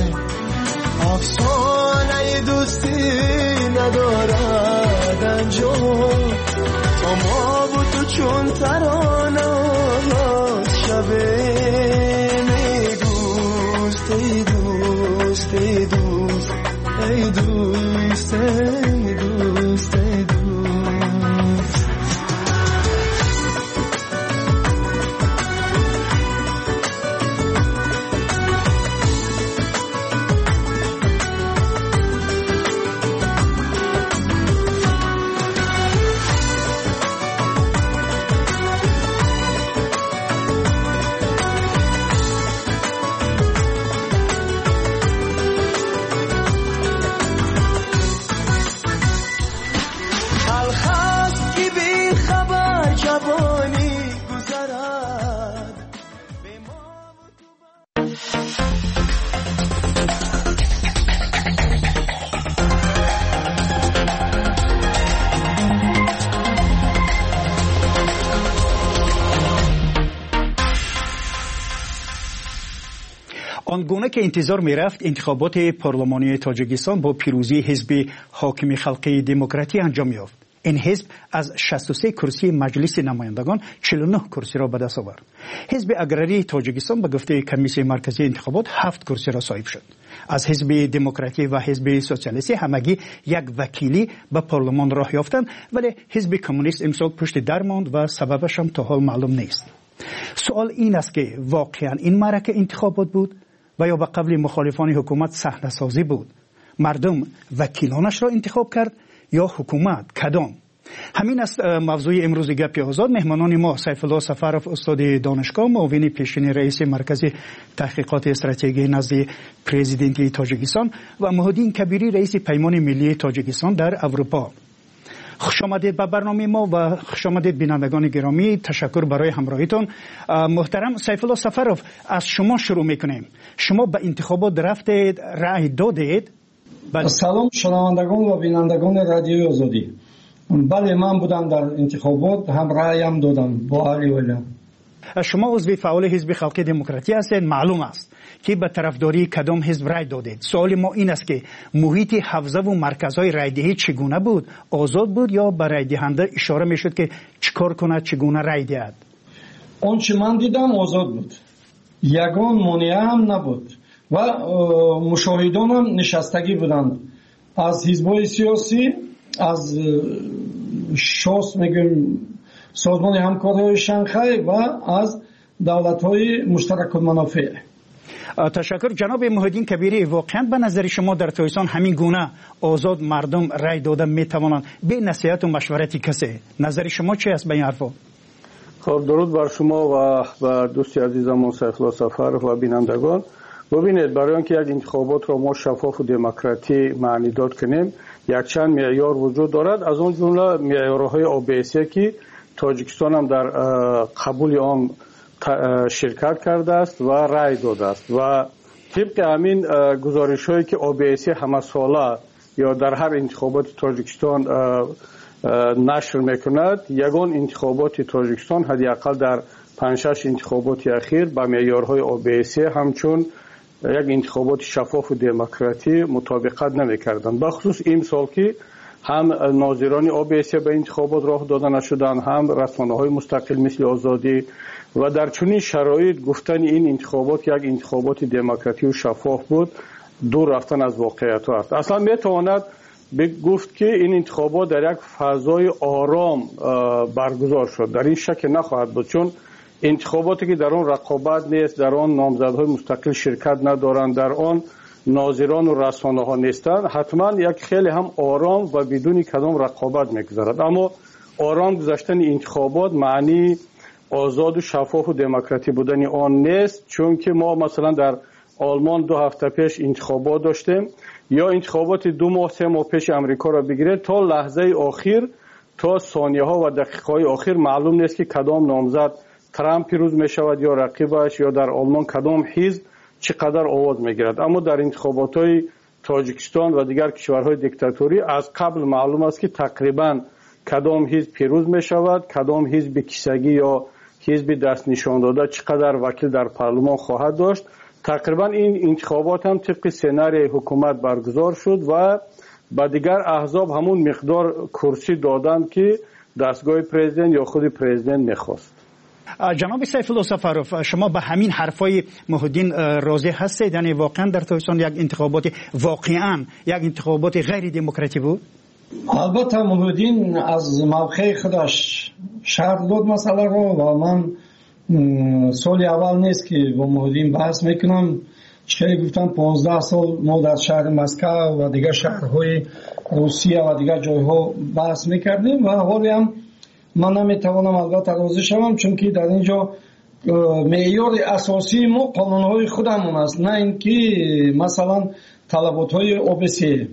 افسانه دوستی ندارد انجام، تا ما و تو چون ترانه آغاز شبه. ای دوست ای دوست ای دوست ای دوست ای دوست ای دوست. آنگونه که انتظار می رفت انتخابات پارلمانی تاجیکستان با پیروزی حزب حاکم خلقی دموکراتی انجام یافت. این حزب از شصت و سه کرسی مجلس نمایندگان چهل و نه کرسی را به دست آورد. حزب اگراری تاجیکستان به گفته کمیسیون مرکزی انتخابات هفت کرسی را صاحب شد. از حزب دموکراتی و حزب سوسیالیستی همگی یک وکیلی به پارلمان راه یافتند، ولی حزب کمونیست امسال پشت در ماند و سببش هم تا حال معلوم نیست. سوال این است که واقعا این معرکه انتخابات بود و یا به قبل مخالفان حکومت صحنه سازی بود؟ مردم وکیلانش را انتخاب کرد یا حکومت؟ کدام؟ همین است موضوع امروز گپ آزاد. مهمانان ما سیف الله سفرов استاد دانشگاه، معاون پیشین رئیس مرکز تحقیقات استراتژی نزد پرزیدنت تاجیکستان و مهدین کبیری رئیس پیمان ملی تاجیکستان در اروپا. خوش آمدید به برنامه ما و خوش آمدید بینندگان گرامی. تشکر برای همراهیتون. محترم سیف الله سفرов، از شما شروع میکنیم. شما به انتخابات رفتید، رأی دادید؟ بله. سلام شنوندگان و بینندگان رادیوی آزادی. بله، من بودم در انتخابات، هم رأیم دادم با علی ویلیام. شما عضو فعال حزب خلقی دموکراتی هستید. معلوم است که به طرفداری کدام حزب رای دادید. سوال ما این است که محیط حوزه و مرکزهای رای دهی چگونه بود؟ آزاد بود یا به رای دهنده اشاره میشد که چیکار کنه، چگونه رای دهد؟ آنچه من دیدم آزاد بود، یگان مانع هم نبود و مشاهدان هم نشستگی بودند، از حزب‌های سیاسی، از شاس میگیم سازمان همکاری شانگهای و از دولت‌های مشترک المنافع. تشکر جناب مهدین کبیری. واقعا به نظر شما در تاجیکستان همین گونه آزاد مردم رای دادن میتوانند به نصیحت و مشورت کسی؟ نظر شما چی است به این حرفا؟ خب درود بر شما و بر دوستی عزیزم سیف الله سفرov و بینندگان. ببینید، برای اینکه یک انتخابات را ما شفاف و دموکراتی معنی داد کنیم، یک چند معیار وجود دارد. از اون جمله معیارهای او بی سی که تاجیکستان هم در قبول آن شرکت کرده است و رای داده است و طبق همین گزارش هایی که او بی سی همه ساله یا در هر انتخابات تاجیکستان نشر میکند، یگان انتخابات تاجیکستان حداقل در پنج شش انتخابات اخیر با معیارهای او بی سی همچون یک انتخابات شفاف و دموکراتی مطابقت نمیکردند. بخصوص این سال که هم ناظران او بی سی به انتخابات راه داده نشدند، هم رسانه‌های مستقل مثل آزادی، و در چنین شرایط گفتن این انتخابات یک انتخابات دموکراتی و شفاف بود دور رفتن از واقعیت است. اصلا میتواند گفت که این انتخابات در یک فضای آرام برگزار شد. در این شک نخواهد بود، چون انتخاباتی که در آن رقابت نیست، در آن نامزدهای مستقل شرکت ندارند، در آن ناظران و رسانه ها نیستند، حتما یک خیلی هم آرام و بدون کدام رقابت میگذرد. اما آرام گذشتن انتخابات معنی آزاد و شفاف و دموکراتی بودن آن نیست، چون که ما مثلا در آلمان دو هفته پیش انتخابات داشتیم، یا انتخابات دو ماه سه ماه پیش امریکا را بگیرید، تا لحظه آخر، تا ثانیه ها و دقیقه های آخر معلوم نیست که کدام نامزد ترامپ پیروز می شود یا رقیبش، یا در آلمان کدام حزب چقدر آواز می گیرد. اما در انتخابات های تاجیکستان و دیگر کشورهای دیکتاتوری از قبل معلوم است که تقریبا کدام حزب پیروز می شود، کدام حزب کیسگی یا حزب دست نشان داده چقدر وکیل در پارلمان خواهد داشت. تقریبا این انتخابات هم طبق سناریوی حکومت برگزار شد و با دیگر احزاب همون مقدار کرسی دادند که دستگاه پرزیدنت یا خود پرزیدنت میخواست. جناب سیف الله سفروف، شما به همین حرفای محدین راضی هستید؟ یعنی واقعا در تاجیکستان یک انتخابات واقعا یک انتخابات غیر دموکراتیک بود؟ البته محدین از موقع خودش شرح داد مسئله رو و من سال اول نیست که با محدین بحث میکنم. چه گفتم پانزده سال ما در شهر مسکو و دیگر شهرهای روسیه و دیگر جایها بحث میکردیم و حالی هم من نمیتوانم البته راضی شوم، چون که در اینجا معیار اساسی ما قانونهای خودمون است، نه اینکه مثلا طلباتهای او بی سی.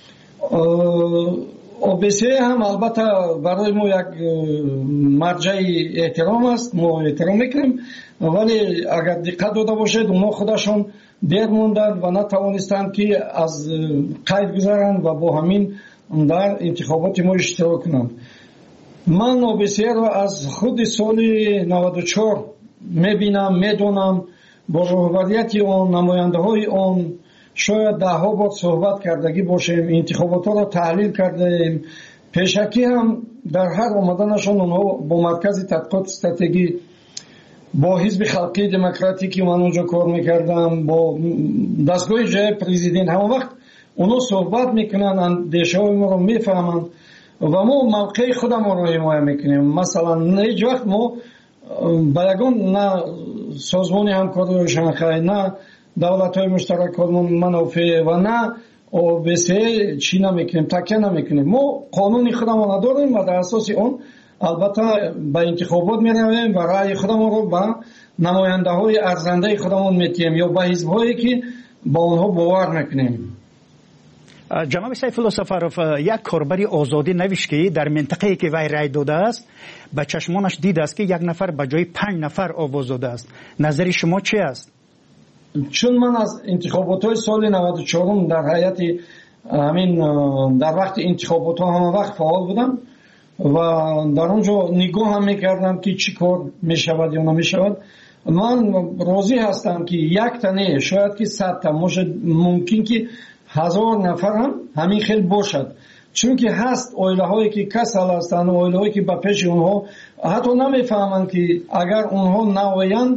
او بی سی هم البته برای ما یک مرجع احترام است، ما احترام میکنیم، ولی اگر دقت داده باشید اونا خودشون دیر موندند و نتوانستند که از قید گذارند و با همین در انتخابات ما اشتراک کنند. من او بی سی را از خود سال نود و چهار میبینم، میدونم، با رهبریت آن، نماینده های آن شاید ده ها بار صحبت کردگی باشیم، انتخابات ها را تحلیل کردیم. پیشکی هم در هر آمدنشان اونها با مرکز تحقیقات استراتژی، با حزب خلقی دموکراتیکی من اونجا کار میکردم، با دستگاه جای پرزیدنت، همون وقت اونها صحبت میکنن، اندیشه های ما رو میفهمند و ما موقع خودم رو حمایت میکنیم. مثلا هیچ وقت ما با یگان نه سازمان همکاری شانگهای، نه دولت های مشترک منافع و نه او بی سی چی نمیکنیم، تکیه نمیکنیم. ما قانون خودمون داریم و در اساس اون البته به انتخابات میرویم و رأی خودمون رو به نماینده های ارزنده خودمون میتیم یا به حزب هایی که با اونها باور میکنیم. جناب سیف الله سفروف، یک کاربری آزادی نوشت که در منطقه‌ای که وی رای داده است به چشمانش دید است که یک نفر به جای پنج نفر آواز داده است. نظر شما چی است؟ چون من از انتخابات های سال نود و چهار در هیئت همین در وقت انتخابات ها همه وقت فعال بودم و در اونجا نگاه هم میکردم که چی کار میشود یا نمیشود. من راضی هستم که یک تنه شاید که صد تا ممکن که هزار نفر هم همین خیلی باشد، چون که هست اویله هایی که کسل هستند، اویله هایی که به پیش اونها حتی نمیفهمند که اگر اونها نویند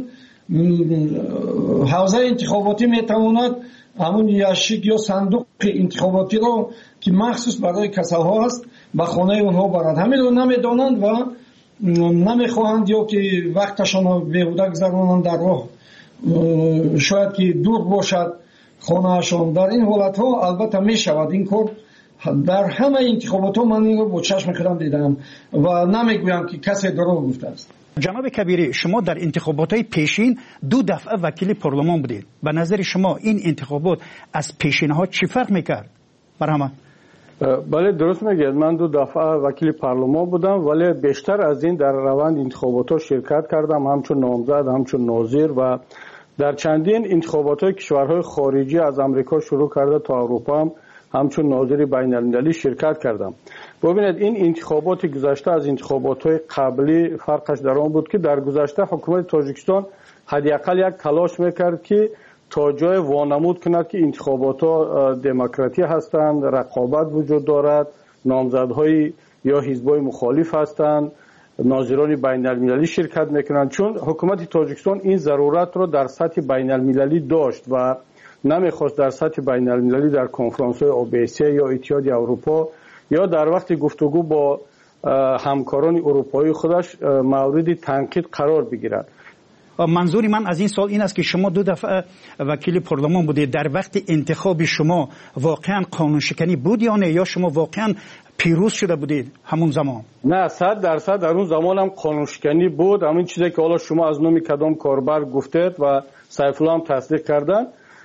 حوزه انتخاباتی میتواند همون یاشیک یا صندوق انتخاباتی رو که مخصوص برای کسل ها هست به خانه اونها برند. همین رو نمیدانند و نمیخواهند یا که وقتشان رو بیهوده گذرانند در راه، شاید که دور باشد خانهشان. در این حالت ها البته می شود این کار. در همه انتخابات ها من این رو با چشم خودم دیدم و نمیگویم که کسی دروغ گفته است. جناب کبیری، شما در انتخابات های پیشین دو دفعه وکیل پارلمان بودید. به نظر شما این انتخابات از پیشین ها چی فرق میکرد؟ برهمه. بله درست میگید، من دو دفعه وکیل پارلمان بودم، ولی بیشتر از این در روند انتخابات ها شرکت کردم، همچون نامزد، همچون ناظر و در چندین انتخابات های کشورهای خارجی از امریکا شروع کرده تا اروپا هم همچون ناظر بین المللی شرکت کردم. ببینید این انتخابات گذشته از انتخابات های قبلی فرقش در آن بود که در گذشته حکومت تاجیکستان حداقل یک تلاش میکرد که تا جای وانمود کند که انتخابات ها دموکراتی هستند، رقابت وجود دارد، نامزدهای یا حزبای مخالف هستند، ناظران بین المللی شرکت میکنند. چون حکومت تاجیکستان این ضرورت را در سطح بین المللی داشت و نمیخواست در سطح بین المللی در کنفرانس های اوبیسی یا اتحادیه اروپا یا در وقت گفتگو با همکاران اروپایی خودش مورد تنقید قرار بگیرد. منظور من از این سال این است که شما دو دفعه وکیل پارلمان بودید، در وقت انتخاب شما واقعا قانون شکنی بود یا نه، یا شما واقعا پیروز شده بودید همون زمان؟ نه، صد درصد در اون زمان هم قانون شکنی بود. همین چیزی که حالا شما از نام کدام کاربر گفتید و سیف الله هم تصدیق کردن،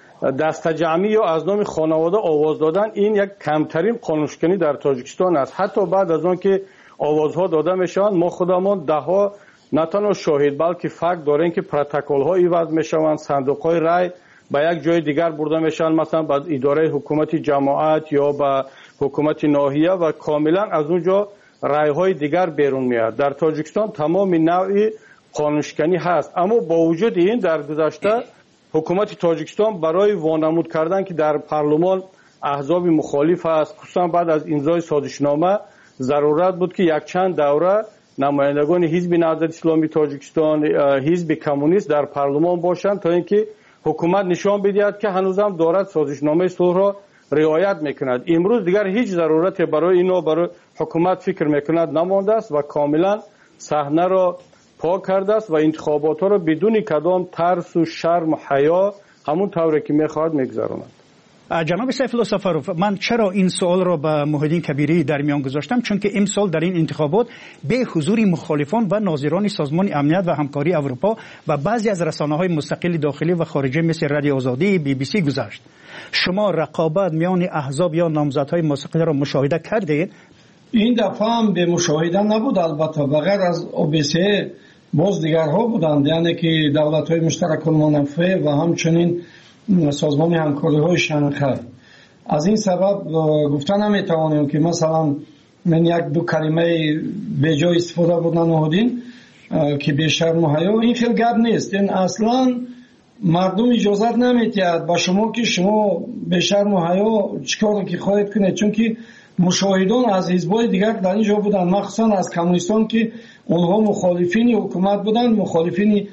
دست جمعی یا از نام خانواده آواز دادن، این یک کمترین قانون شکنی در تاجیکستان است. حتی بعد از آن که آوازها داده میشوند، ما خودمان ده ها نه تنها شاهد بلکه فکت داریم که پروتکل ها ایواز میشوند، صندوق های رای به یک جای دیگر برده میشن، مثلا به اداره حکومت جماعت یا به حکومت ناحیه، و کاملا از اونجا رای های دیگر بیرون میاد. در تاجیکستان تمام نوعی قانون شکنی هست، اما با وجود این در گذشته حکومت تاجیکستان برای وانمود کردن که در پارلمان احزاب مخالف است، خصوصا بعد از امضای سازشنامه ضرورت بود که یک چند دوره نمایندگان حزب نهضت اسلامی تاجیکستان، حزب کمونیست در پارلمان باشند تا اینکه حکومت نشان بدهد که هنوزم دارد سازشنامه صلح را رعایت میکند. امروز دیگر هیچ ضرورت برای اینو برای حکومت فکر میکند نمانده است و کاملا صحنه را پاک کرده است و انتخابات را بدون کدام ترس و شرم و حیا همون طوری که میخواهد میگذراند. جناب سیف الله سفروف، من چرا این سوال را به محیدین کبیری در میان گذاشتم؟ چون که امسال در این انتخابات به حضور مخالفان و ناظران سازمان امنیت و همکاری اروپا و بعضی از رسانه‌های مستقل داخلی و خارجی مثل رادیو آزادی، بی بی سی گذشت. شما رقابت میان احزاب یا نامزدهای مستقل را مشاهده کردید؟ این دفعه هم به مشاهده نبود، البته بغیر از او بی سی باز دیگرها بودند، یعنی که دولت‌های مشترک المنافع و همچنین سازمان همکاری های شانگهای. از این سبب گفتن نمیتوانیم که مثلا من یک دو کلمه به جای استفاده بودن نهادین که به شرم و حیا، این خیلی گپ نیست. این اصلا مردم اجازت نمیتید با شما که شما به شرم و حیا چیکار که خواهید کنید، چون که مشاهدان از حزب‌های دیگر در اینجا بودن، مخصوصا از کمونیستان که اونها مخالفین حکومت بودن، مخالفین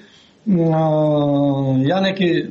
یعنی که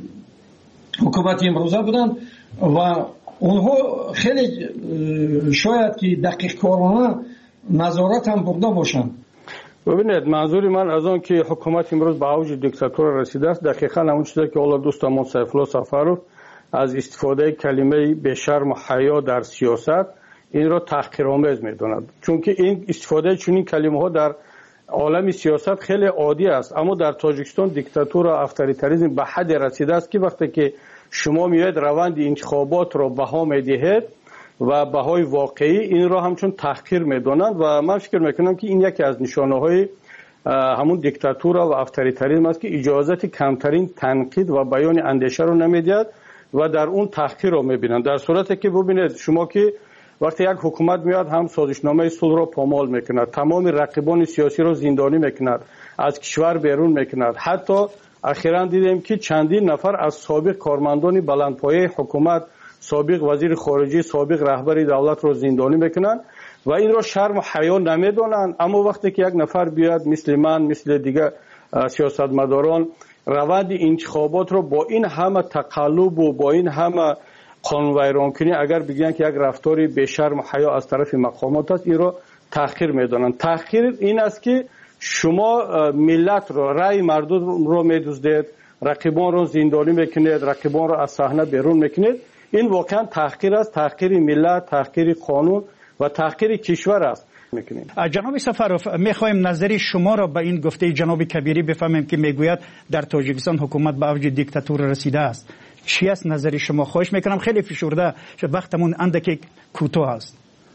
حکومت امروزه بودن و اونها خیلی شاید که دقیق کارانه نظارت هم برده باشن. ببینید، منظور من از آن که حکومت امروز به اوج دیکتاتور رسیده است، دقیقاً همون چیزی که حالا دوستمون سیف الله سفروف از استفاده کلمه به شرم و حیا در سیاست این را تحقیرآمیز می‌داند، چون که این استفاده چنین کلمه‌ها در عالم سیاست خیلی عادی است. اما در تاجیکستان دیکتاتور و اتوریتاریسم به حد رسیده است که وقتی که شما میاید روند انتخابات را بها میدهید و بهای واقعی این را همچون تحقیر میدانند و من فکر میکنم که این یکی از نشانه های همون دیکتاتور و اتوریتاریسم است که اجازت کمترین تنقید و بیان اندیشه رو نمیدهد و در اون تحقیر رو میبینند. در صورتی که ببینید شما که وقتی یک حکومت میاد هم سازشنامه صلح را پامال میکند، تمام رقیبان سیاسی را زندانی میکند، از کشور بیرون میکند. حتی اخیراً دیدیم که چندین نفر از سابق کارمندان بلندپایه حکومت، سابق وزیر خارجه، سابق رهبر دولت را زندانی میکنند و این را شرم و حیا نمیدانند. اما وقتی که یک نفر بیاد مثل من، مثل دیگر سیاستمداران روند انتخابات را با این همه تقلب و با این همه قانون ویران کنی اگر بگن که یک رفتاری به شرم و حیا از طرف مقامات است، این را تحقیر میدانند. تحقیر این است که شما ملت را، رای مردم را میدزدید، رقیبان را زندانی میکنید، رقیبان را از صحنه بیرون میکنید. این واقعا تحقیر است، تحقیر ملت، تحقیر قانون و تحقیر کشور است. جناب سفروف، میخوایم نظر شما را به این گفته جناب کبیری بفهمیم که میگوید در تاجیکستان حکومت به اوج دیکتاتور رسیده است. چی است نظر شما؟ خواهش میکنم خیلی فشرده، وقتمون اندکی کوتاه است.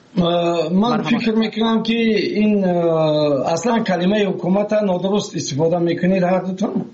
من فکر میکنم که این اصلا کلمه حکومت نادرست استفاده میکنید هر دوتون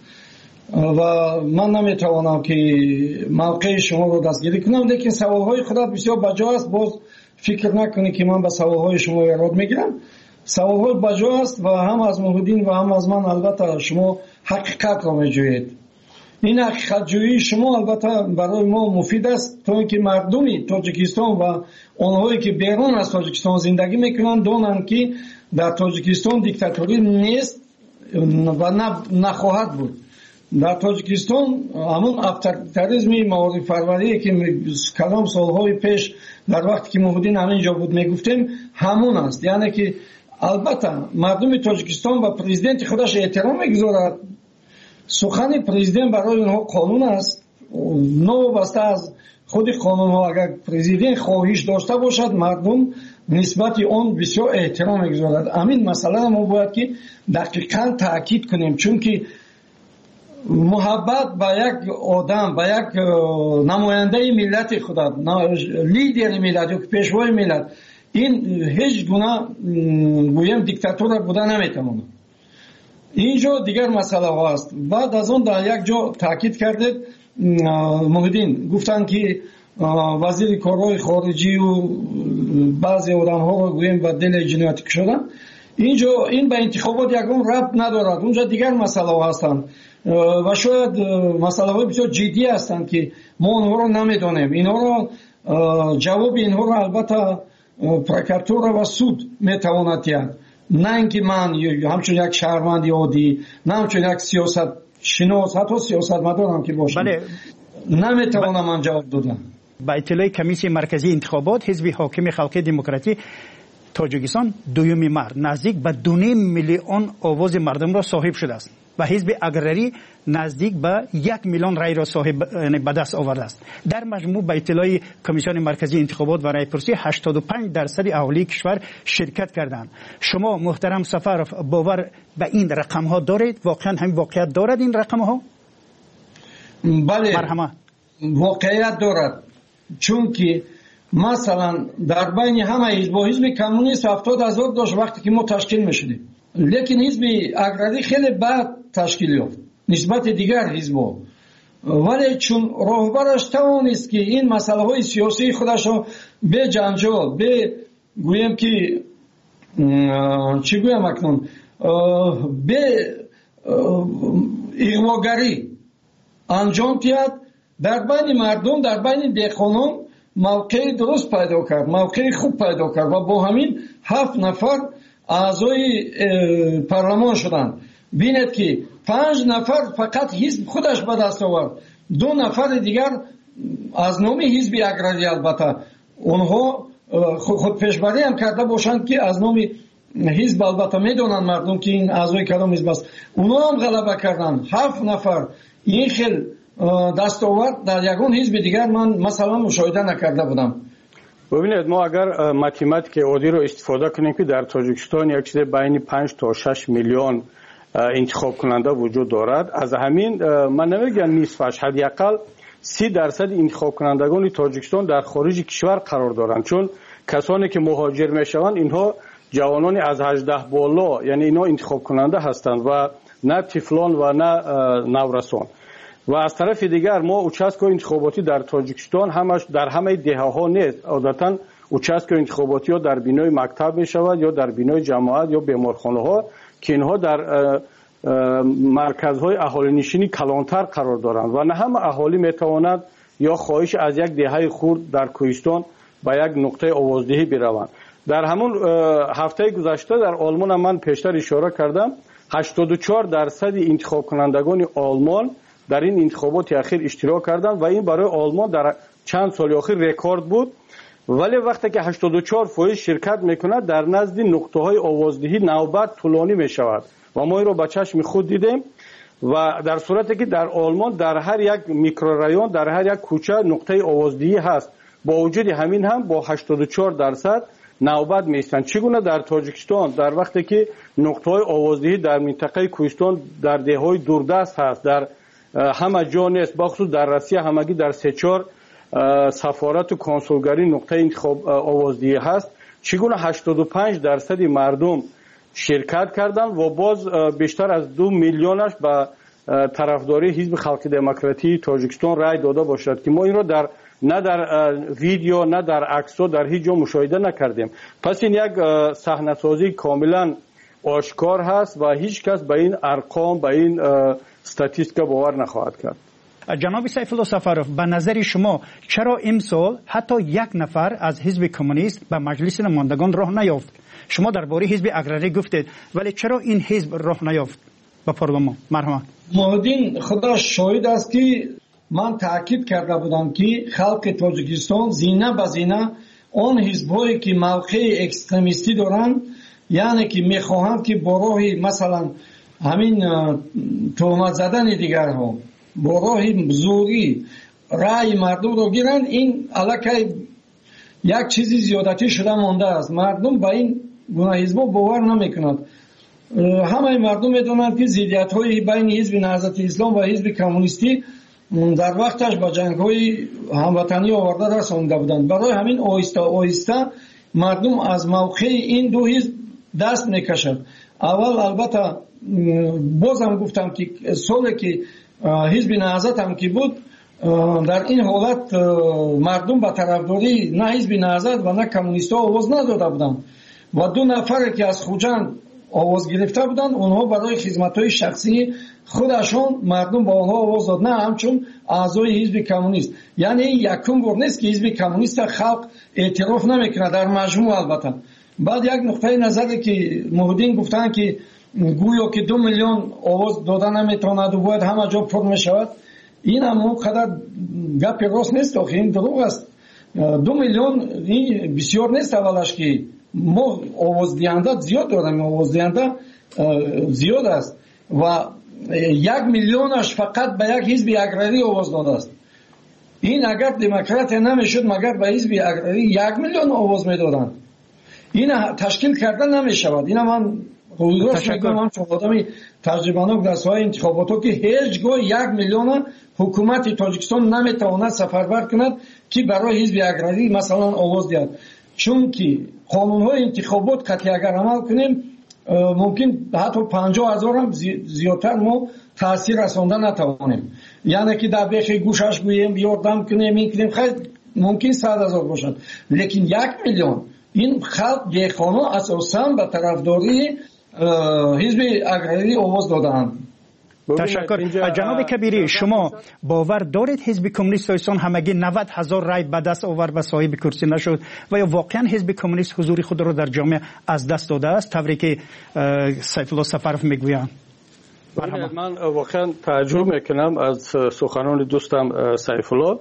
و من نمیتوانم که موقع شما رو دستگیری کنم، لیکن سوالهای خودت بسیار بجا است. باز فکر نکنید که من به سوالهای شما ایراد میگیرم. سوالهای بجا است و هم از محیدین و هم از من البته شما حقیقت را میجویید. این حقیقت جویی شما البته برای ما مفید است تا اینکه مردمی تاجیکستان و آنهایی که بیرون از تاجیکستان زندگی میکنند دانند که در تاجیکستان دیکتاتوری نیست و نخواهد بود. در تاجیکستان همون افراطیسم معارف پروری که کلام سالهای پیش در وقتی که موحدین همینجا بود میگفتیم همون است. یعنی که البته مردم تاجیکستان به پرزیدنت خودش احترام میگذارد. سخن پرزیدنت برای اونها قانون است. نوبسته از خود قانون ها اگر پرزیدنت خواهش داشته باشد مردم نسبت آن بسیار احترام میگذارد. همین مسئله ما باید که دقیقاً تاکید کنیم، چون که محبت به یک آدم، به یک نماینده ملت خدا، لیدر ملت یا پیشوای ملت، این هیچ گونه گویم دیکتاتور بوده نمیتونه. اینجا دیگر مسئله هاست. بعد از اون در یک جا تاکید کردید موحدین گفتن که وزیر کارهای خارجی و بعضی آدم ها رو گویم به دل جنایت شدن. اینجا این به انتخابات یکم ربط ندارد. اونجا دیگر مسئله هستند و شاید مسئله های بسیار جدی هستند که ما اونها رو نمیدانیم. اینها رو جواب اینها رو البته پروکراتور و سود میتواند دهد، نه اینکه من همچون یک شهروند عادی، نه همچون یک سیاست شناس، حتی سیاست مدارم که باشم، بله. نمیتوانم من جواب دادم. با اطلاع کمیسیون مرکزی انتخابات حزب حاکم خلق دموکراتی تاجیکستان دویمین مرد نزدیک به دو نیم میلیون آواز مردم را صاحب شده است و حزب اگرری نزدیک به یک میلیون رای را صاحب به دست آورده است. در مجموع به اطلاع کمیسیون مرکزی انتخابات و رایپرسی هشتاد و پنج درصد اهالی کشور شرکت کردند. شما محترم سفرов باور به این رقم ها دارید؟ واقعا همین واقعیت دارد این رقم ها؟ بله، مرحمت واقعیت دارد. چون که مثلا در بین همه حزب و حزب کمونیست هفتاد هزار داشت وقتی که ما تشکیل میشدیم، لیکن حزب اگرری خیلی بعد تشکیل یافت نسبت دیگر حزب‌ها. ولی چون راهبرش توانست که این مسئله های سیاسی خودش رو به جنجال، به گویم که چی گویم اکنون، به اغواگری انجام دهد، در بین مردم، در بین دهقانان موقع درست پیدا کرد، موقع خوب پیدا کرد و با همین هفت نفر اعضای پارلمان شدند. بینید که پنج نفر فقط حزب خودش به دست آورد، دو نفر دیگر از نام حزب اگرری، البته اونها خود پیشبری هم کرده باشند که از نام حزب، البته میدونن مردم که این اعضای کدام حزب است، اونها هم غلبه کردند. هفت نفر این خیل دستاورد در یگان حزب دیگر من مثلا مشاهده نکرده بودم. ببینید ما اگر ماتماتیک عادی رو استفاده کنیم که در تاجیکستان یک چیز بین پنج تا شش میلیون انتخاب کننده وجود دارد، از همین من نمیگم نصفش، حداقل سی درصد انتخاب کنندگان تاجیکستان در خارج کشور قرار دارند. چون کسانی که مهاجر میشوند اینها جوانان از هجده بالا، یعنی اینا انتخاب کننده هستند و نه طفلان و نه نورسان. و از طرف دیگر ما اوچسک انتخاباتی در تاجیکستان همش در همه دهه ها نیست. عادتا اوچسک انتخاباتی ها در بینای مکتب می شود یا در بینای جماعت یا بیمارخانه ها که اینها در مرکزهای اهالی نشینی کلانتر قرار دارند و نه همه اهالی می تواند یا خواهش از یک دهه خورد در کوهستان به یک نقطه آوازدهی بروند. در همون هفته گذشته در آلمان من پیشتر اشاره کردم هشتاد و چهار درصد انتخاب کنندگان آلمان در این انتخابات اخیر اشتراک کردند و این برای آلمان در چند سال اخیر رکورد بود. ولی وقتی که هشتاد و چهار درصد شرکت میکند در نزد نقطه های آوازدهی نوبت طولانی میشود و ما این رو با چشم خود دیدیم. و در صورتی که در آلمان در هر یک میکرورایون، در هر یک کوچه نقطه آوازدهی هست، با وجود همین هم با هشتاد و چهار درصد نوبت میستند. چگونه در تاجیکستان در وقتی که نقطه های آوازدهی در منطقه کوهستان در دههای دوردست هست، در همه جا نیست، بخصوص در روسیه همگی در سه چهار سفارت و کنسولگری نقطه انتخاب آوازدهی هست، چگونه هشتاد و پنج درصد مردم شرکت کردن و باز بیشتر از دو میلیونش به طرفداری حزب خلق دموکراتی تاجیکستان رای داده باشد که ما این رو در نه در ویدیو نه در عکس در هیچ جا مشاهده نکردیم. پس این یک صحنه سازی کاملا آشکار هست و هیچ کس به این ارقام، به این استاتیستیکا باور نخواهد کرد. جناب سیف الله سفرов، به نظر شما چرا امسال حتی یک نفر از حزب کمونیست به مجلس نمایندگان راه نیافت؟ شما درباره حزب اگرری گفتید، ولی چرا این حزب راه نیافت؟ به پارلمان. مرحمت محمدین خدا شاهد است که من تاکید کرده بودم که خلق تاجیکستان زینه به زینه آن حزب‌هایی که موقع اکستریمیستی دارند، یعنی که میخواهند که با راه مثلا همین تهمت زدن دیگرها با راه زوری رأی مردم رو گیرند، این الکی یک چیزی زیادتی شده مانده است. مردم با این گونه حزب‌ها باور نمیکنند. همه مردم میدونند که ضدیت‌های بین حزب نهضت اسلام و حزب کمونیستی در وقتش با جنگ‌های هموطنی آورده رسانده بودند. برای همین آهسته آهسته مردم از موقع این دو حزب دست میکشند. اول البته بازم گفتم که سالی که حزب نهضت هم که بود، در این حالت مردم به طرفداری نه حزب نهضت و نه کمونیست‌ها آواز نداده بودند و دو نفر که از خوجند آواز گرفته بودند، اونها برای خدمت‌های شخصی خودشون مردم با آنها آواز داد، نه همچون اعضای حزب کمونیست. یعنی یکم بار نیست که حزب کمونیست خلق اعتراف نمیکنه در مجموع. البته بعد یک نقطه نظری که محمدین گفتن که گویا که دو میلیون آواز دادن نمیتواند و باید همه جا پر میشود، این هم اون قدر گپ راست نیست، آخه این دروغ است. دو میلیون این بسیار نیست. اولش که ما آواز دهنده زیاد داریم، آواز دهنده زیاد است و یک میلیونش فقط به یک حزب اگراری آواز داده است. این اگر دموکرات نمیشد مگر به حزب اگراری یک میلیون آواز میدادند. این تشکیل کردن نمیشود. این من رویداد میگم، من چون آدمی تجربه‌ناک در ساحه انتخابات که هیچگاه یک میلیون حکومت تاجیکستان نمیتواند سفربر کند که برای حزب اگراری مثلا آواز دهد، چون که قانون‌های انتخابات قطعی اگر عمل کنیم ممکن حتی پنجاه هزار هم زیادتر ما تاثیر رساندن نتوانیم. یعنی که در بیخ گوشش گوییم یاردم کنیم این کنیم، خیلی ممکن صد هزار باشد، لیکن یک میلیون این خلق دیخانه اساساً به طرفداری حزب اگراری آواز دادند. تشکر. جناب کبیری، شما باور دارید حزب کمونیست ایران همگی نود هزار رای به دست آورد و صاحب کرسی نشد و یا واقعا حزب کمونیست حضور خود را در جامعه از دست داده است طوری که سیف الله سفرف میگویند؟ من واقعا تعجب میکنم از سخنان دوستم سیف الله.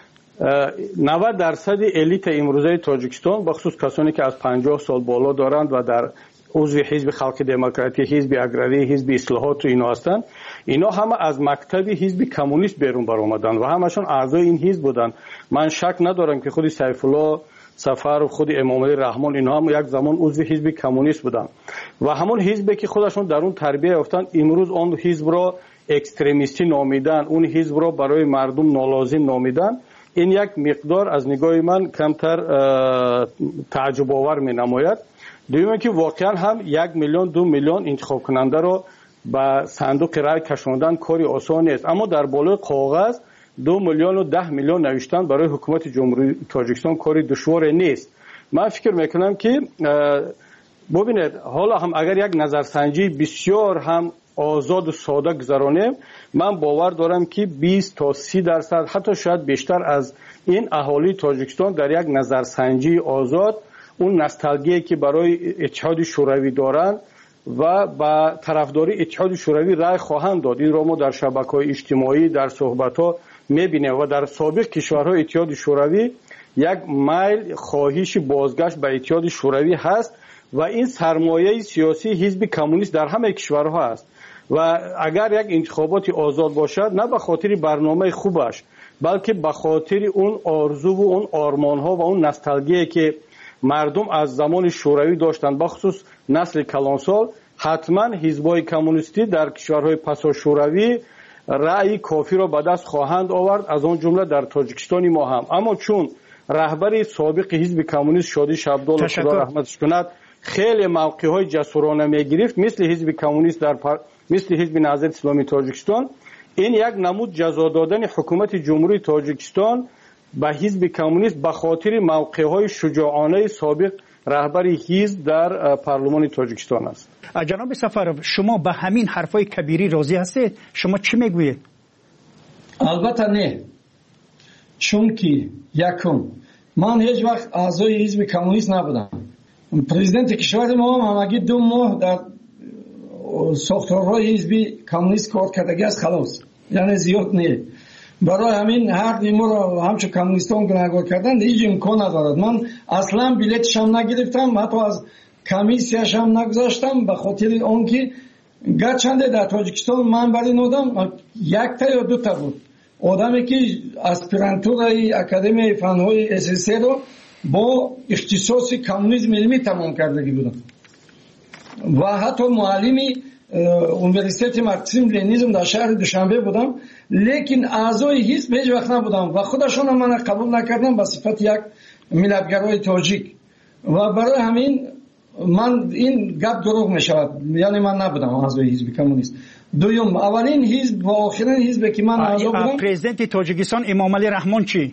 نود درصد الیت امروزه تاجیکستان بخصوص کسانی که از پنجاه سال بالا دارند و در عضو حزب خلق دموکراتی، حزب اگراری، حزب اصلاحات و اینا هستند، اینا همه از مکتب حزب کمونیست بیرون بر آمدند و همشون اعضای این حزب بودند. من شک ندارم که خود سیف الله سفر و خود امام علی رحمان اینا هم یک زمان عضو حزب کمونیست بودند و همون حزبی که خودشون در اون تربیت یافتند امروز اون حزب را اکستریمیستی نامیدن، اون حزب را برای مردم نالازم نامیدن. این یک مقدار از نگاه من کمتر تعجب آور می نماید. دویمه که واقعا هم یک میلیون دو میلیون انتخاب کننده را به صندوق رای کشاندن کاری آسان نیست، اما در بالای کاغذ دو میلیون و ده میلیون نوشتن برای حکومت جمهوری تاجیکستان کاری دشوار نیست. من فکر میکنم که ببینید حالا هم اگر یک نظرسنجی بسیار هم آزاد و ساده گذرانیم، من باور دارم که بیست تا سی درصد حتی شاید بیشتر از این اهالی تاجیکستان در یک نظرسنجی آزاد اون نوستالژی که برای اتحاد شوروی دارند و با طرفداری اتحاد شوروی رای خواهند داد. این را ما در شبکه‌های اجتماعی در صحبت‌ها می‌بینیم و در سابق کشورهای اتحاد شوروی یک میل خواهش بازگشت به اتحاد شوروی هست و این سرمایه سیاسی حزب کمونیست در همه کشورها است و اگر یک انتخابات آزاد باشد نه به خاطر برنامه خوبش بلکه به خاطر اون آرزو و اون آرمان‌ها و اون نوستالژی که مردم از زمان شوروی داشتند، بخصوص نسل کلانسال، حتما حزب‌های کمونیستی در کشورهای پسا شوروی رأی کافی را به دست خواهند آورد، از آن جمله در تاجیکستان ما هم. اما چون رهبر سابق حزب کمونیست شادی شبدال خدا رحمتش کند خیلی موقع‌های جسورانه می‌گرفت مثل حزب کمونیست در پر... مثل حزب نهضت اسلامی تاجیکستان، این یک نمود جزا دادن حکومت جمهوری تاجیکستان به حزب کمونیست به خاطر موقع‌های شجاعانه سابق رهبر حزب در پارلمان تاجیکستان است. جناب سفرов شما به همین حرفای کبیری راضی هستید؟ شما چی میگویید؟ البته نه، چون که یکم من هیچ وقت اعضای حزب کمونیست نبودم. پرزیدنت کشور ما هم همگی دو ماه در ساختارهای حزبی کمونیست کار کردگی است خلاص، یعنی زیاد نیست. برای همین هر دیمو رو همچون کمونیستان گناهکار کردن هیچ امکان ندارد. من اصلا بلیتش هم نگرفتم، حتی از کمیسیاش هم نگذاشتم، به خاطر آنکه گرچنده در تاجیکستان من برای نودم یک تا یا دو تا بود آدمی که اسپیرانتورای اکادمی فنهای اس اس رو با اختصاص کمونیسم علمی تمام کردگی بودم و حتی معلمی اونیورسیته مارکسیسم لنینیسم در شهر دوشنبه بودم، لیکن اعضای حزب هیچ وقت نبودم و خودشون هم من قبول نکردم به صفت یک ملتگرای تاجیک و برای همین من این گپ دروغ می شود، یعنی من نبودم اعضای حزب کمونیست. دوم اولین حزب و آخرین حزب که من اعضا بودم پرزیدنت تاجیکستان امام علی رحمان چی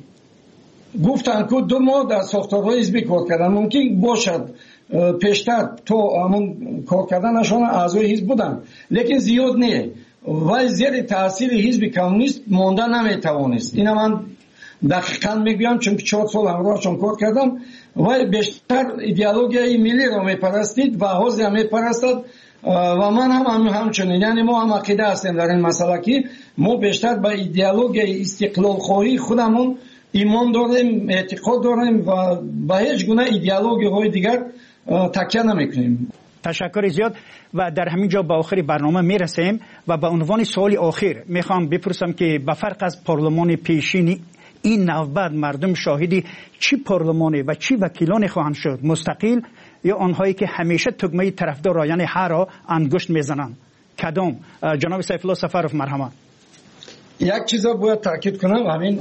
گفتن که دو ماه در ساختارهای حزبی کار کردن، ممکن باشد پیشتر تو همون کار کردنشان اعضای حزب بودن لیکن زیاد نه و زیر تاثیر حزب کمونیست مانده نمیتوانست. اینا من دقیقاً میگم چون که چهار سال همراهشون کار کردم و بیشتر ایدئولوژی ملی را میپرستید و حوز هم میپرستد و من هم همچنین، یعنی ما هم عقیده هستیم در این مسئله که ما بیشتر به ایدئولوژی استقلال خواهی خودمون ایمان داریم، اعتقاد داریم و به هیچ گونه ایدئولوژی های دیگر تکیه نمیکنیم. تشکر زیاد و در همین جا به آخر برنامه میرسیم و به عنوان سوال آخر میخوام بپرسم که به فرق از پارلمان پیشین این نوبت مردم شاهدی چی پارلمانی و چی وکیلانی خواهند شد، مستقل یا آنهایی که همیشه تگمه طرفدار را یعنی هر را انگشت میزنند؟ کدام؟ جناب سیف الله سفرов مرحمت. یک چیز باید تاکید کنم، همین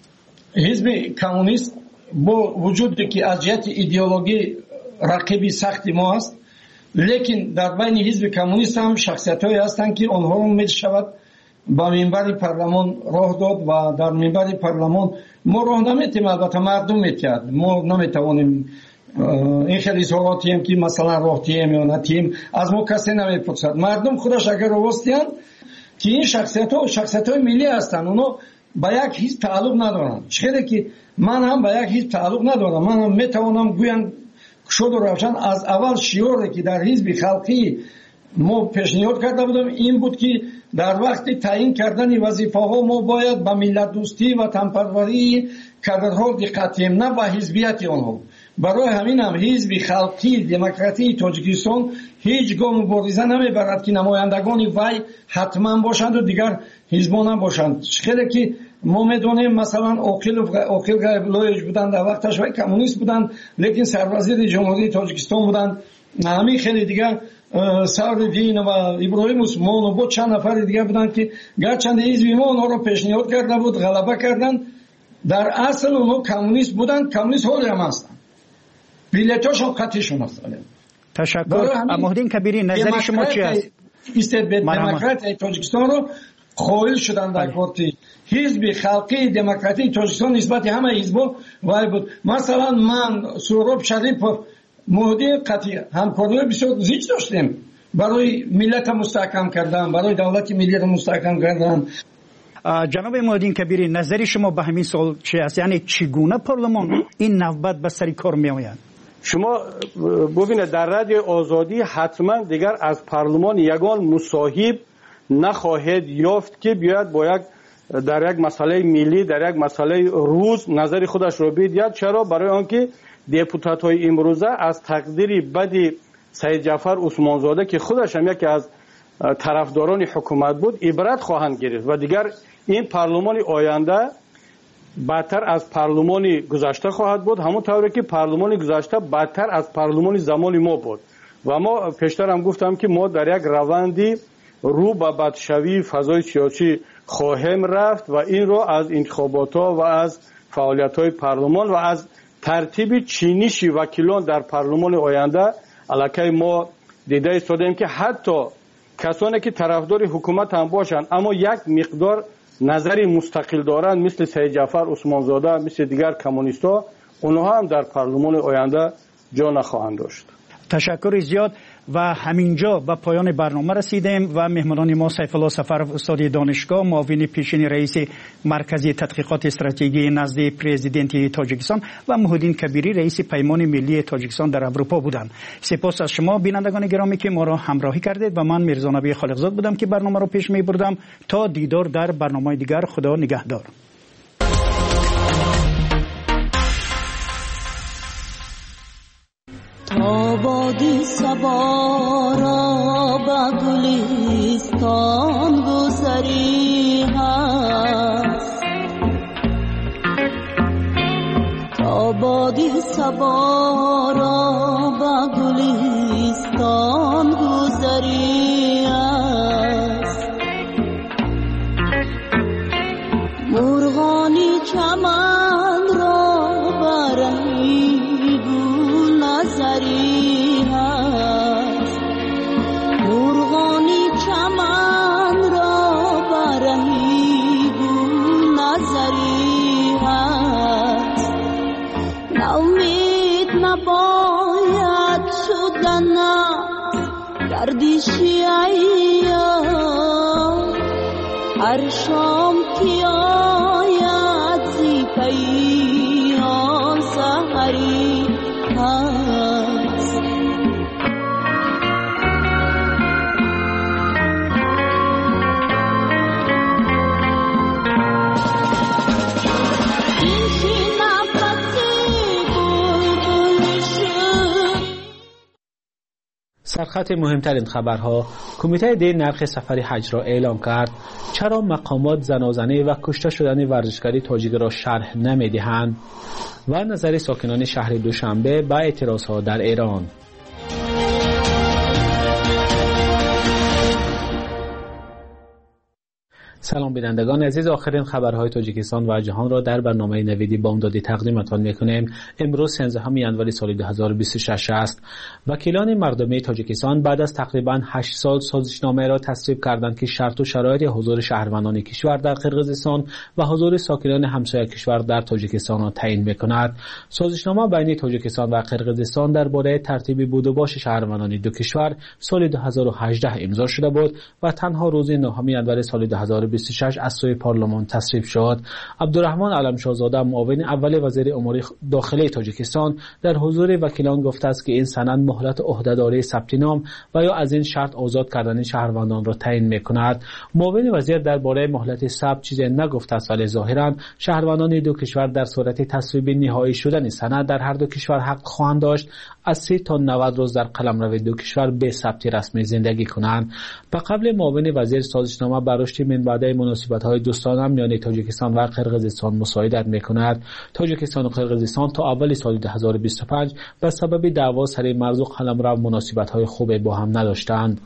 حزب کمونیست با وجودی که از جهت ایدئولوژی رقیبی سختی ما است، لیکن در بین حزب کمونیست هم شخصیت‌هایی هستند که آنها رو می‌شود با منبر پارلمان راه داد و در منبر پارلمان ما راه نمیتیم، البته مردم میتید، ما نمیتوانیم این خیلی اظهاراتی هم که مثلا راه تیم یا نتیم از ما کسی نمیپرسد. مردم خودش اگر راستیان که این شخصیت‌ها شخصیت‌های ملی هستند، اونا با یک حزب تعلق ندارند. چرا که من هم با یک حزب تعلق ندارم، من هم میتوانم گویم شد و روشن از اول شعاری که در حزب خلقی ما پیشنهاد کرده بودم این بود که در وقت تعیین کردن وظیفه ها ما باید به ملت دوستی و تنپروری کادرها دقت کنیم، نه به حزبیت آنها. برای همین هم حزب خلقی دموکراتی تاجیکستان هیچ گاه مبارزه نمیبرد که نمایندگان وی حتما باشند و دیگر حزبان هم باشند. چرا که ما میدونیم مثلا عاقل عاقل غیب‌الله بودند در وقتش وی کمونیست بودند لیکن سروزیر جمهوری تاجیکستان بودند، همین خیلی دیگر سعدالدین و ابراهیم عثمان و با چند نفر دیگر بودند که گرچند حزب ما اونها رو پیشنهاد کرده بود غلبه کردند، در اصل اونها کمونیست بودند، کمونیست حالی هم هستند، بلیتاشون قطعیشون هستند. تشکر. محمدین کبیری نظر شما چی است؟ دموکرات تاجیکستان رو قائل شدن در کارتی حزب خلقی دموکراتی تاجیکستان نسبت همه حزب‌ها وای بود. مثلا من سهراب شریف مهدی قطعی همکاری بسیار زیاد داشتیم برای ملت مستحکم کردن، برای دولت ملی رو مستحکم کردن. جناب محمدین کبیری نظر شما به همین سوال چی است؟ یعنی چگونه پارلمان این نوبت به سر کار می آید؟ شما ببینید در رادیو آزادی حتما دیگر از پارلمان یگان مصاحب نخواهد یافت که بیاد با یک در یک مسئله ملی در یک مسئله روز نظر خودش رو بدهد. چرا؟ برای آنکه دپوتات های امروزه از تقدیر بد سید جعفر عثمانزاده که خودش هم یکی از طرفداران حکومت بود عبرت خواهند گرفت و دیگر این پارلمان آینده بدتر از پارلمان گذشته خواهد بود، همون طوری که پارلمان گذشته بدتر از پارلمان زمان ما بود و ما پیشتر هم گفتم که ما در یک روندی رو به بدشوی فضای سیاسی خواهیم رفت و این رو از انتخابات ها و از فعالیت های پارلمان و از ترتیب چینیش وکیلان در پارلمان آینده علاقه ما دیده ایستادیم که حتی کسانی که طرفدار حکومت هم باشند اما یک مقدار نظری مستقل دارند مثل سید جعفر عثمانزاده مثل دیگر کمونیست‌ها، اونها هم در پارلمان آینده جا نخواهند داشت. تشکر زیاد. و همینجا به پایان برنامه رسیدیم و مهمانان ما سیف الله سفرов استاد دانشگاه، معاون پیشین رئیس مرکز تحقیقات استراتژی نزد پرزیدنت تاجیکستان و محمودین کبیری رئیس پیمان ملی تاجیکستان در اروپا بودند. سپاس از شما بینندگان گرامی که ما را همراهی کردید و من میرزا نبی خالقزاد بودم که برنامه را پیش می بردم. تا دیدار در برنامه دیگر، خدا نگهدار. آبادی صبا را به گلستان گذری هست، آبادی صبا را به گلستان گذری هست، مرغانی چمن را برای گل نظری هست، مرغانی چمن را برای گل نظری هست، ناامید نباید شدن گردشی ایام، هر شام که آید زی پیام سحری هست. سرخط مهمترین خبرها: کمیته دی نرخ سفر حج را اعلام کرد. چرا مقامات زنازنه و کشته شدن ورزشکاری تاجیک را شرح نمی‌دهند؟ و نظر ساکنان شهر دوشنبه به اعتراضها در ایران. سلام بینندگان عزیز، آخرین خبرهای تاجیکستان و جهان را در برنامه نویدی بامدادی تقدیمتان میکنیم. امروز سیزدهم ژانویه سال دو هزار و بیست و شش است. وکیلان مردمی تاجیکستان بعد از تقریباً هشت سال سازشنامه را تصویب کردند که شرط و شرایط حضور شهروندان کشور در قرقیزستان و حضور ساکنان همسایه کشور در تاجیکستان را تعیین میکند. سازشنامه بین تاجیکستان و قرقیزستان درباره ترتیب بود و باش شهروندان دو کشور سال دو هزار و هجده امضا شده بود و تنها روز نهم ژانویه سال دو هزار و بیست و شش از سوی پارلمان تصویب شد. عبدالرحمن علمشاهزاده، معاون اول وزیر امور داخلی تاجیکستان، در حضور وکیلان گفته است که این سند مهلت عهدهداری ثبت نام و یا از این شرط آزاد کردن شهروندان را تعیین می‌کند. معاون وزیر درباره مهلت ثبت چیزی نگفته است، ولی ظاهراً شهروندان دو کشور در صورت تصویب نهایی شدن سند در هر دو کشور حق خواهند داشت از سی تا نود روز در قلمرو دو کشور به ثبت رسمی زندگی کنند. به قبل معاون وزیر سازشنامه بر رشد منبعد مناسبت‌های دوستانه میان تاجیکستان و قرقیزستان مساعدت می‌کند. تاجیکستان و قرقیزستان تا اول سال دو هزار و بیست و پنج به سبب دعوا سر موضوع قلمرو مناسبت‌های خوب با هم نداشتند.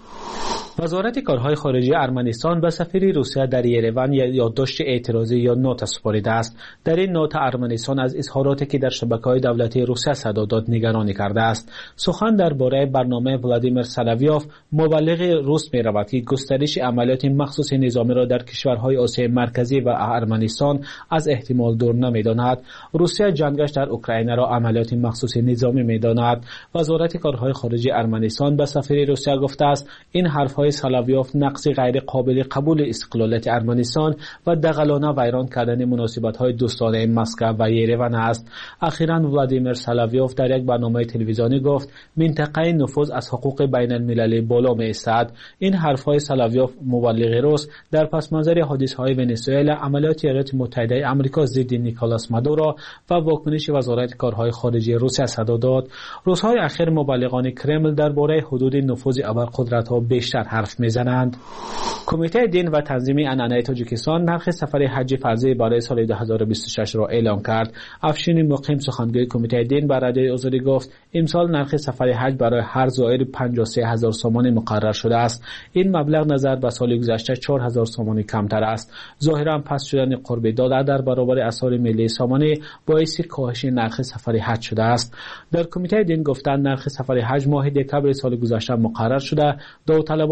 وزارت کارهای خارجه ارمنستان به سفیر روسیه در یریون یادداشت اعتراضی یا نوت سپرده است. در این نوت ارمنستان از اظهاراتی که در شبکه‌های دولتی روسیه صدا داد نگرانی کرده است. سخن درباره برنامه ولادیمیر سلاویوف، مبلغ روس می‌رود که گسترش عملیات مخصوص نظامی را در کشورهای آسیای مرکزی و ارمنستان از احتمال دور نمی‌داند. روسیه جنگش در اوکراین را عملیات مخصوص نظامی می‌داند. وزارت کارهای خارجه ارمنستان به سفیر روسیه گفته است این حرف‌های سلاویوف نقض غیر قابل قبول استقلالیت ارمنستان و دغلانه ویران کردن مناسبت‌های دوستانه مسکو و یریون است. اخیراً ولادیمیر سلاویوف در یک برنامه تلویزیونی گفت منطقه نفوذ از حقوق بین المللی بالا می‌ایستد. این حرف‌های سلاویوف مبلغ روس در پس منظر حادثه‌های ونزوئلا، عملیات ایالات متحده آمریکا ضد نیکولاس مادورو و واکنش وزارت کارهای خارجه روسیه صدا داد. روزهای اخیر مبلغان کرمل درباره حدود نفوذ ابرقدرت‌ها بیشتر حرف می‌زنند. کمیته دین و تنظیم عنعنه تاجیکستان نرخ سفر حج فرضی برای سال دو هزار و بیست و شش را اعلام کرد. افشین مقیم سخنگوی کمیته دین به رادیوی آزادی گفت امسال نرخ سفر حج برای هر زائر پنجاه و سه هزار سومانی مقرر شده است. این مبلغ نظر به سال گذشته چهار هزار سومانی کمتر است. ظاهرا پس شدن قرب داده در برابر اسعار ملی سامانه باعث کاهش نرخ سفر حج شده است. در کمیته دین گفتند نرخ سفر حج ماه دکمبر سال گذشته مقرر شده. داوطلبان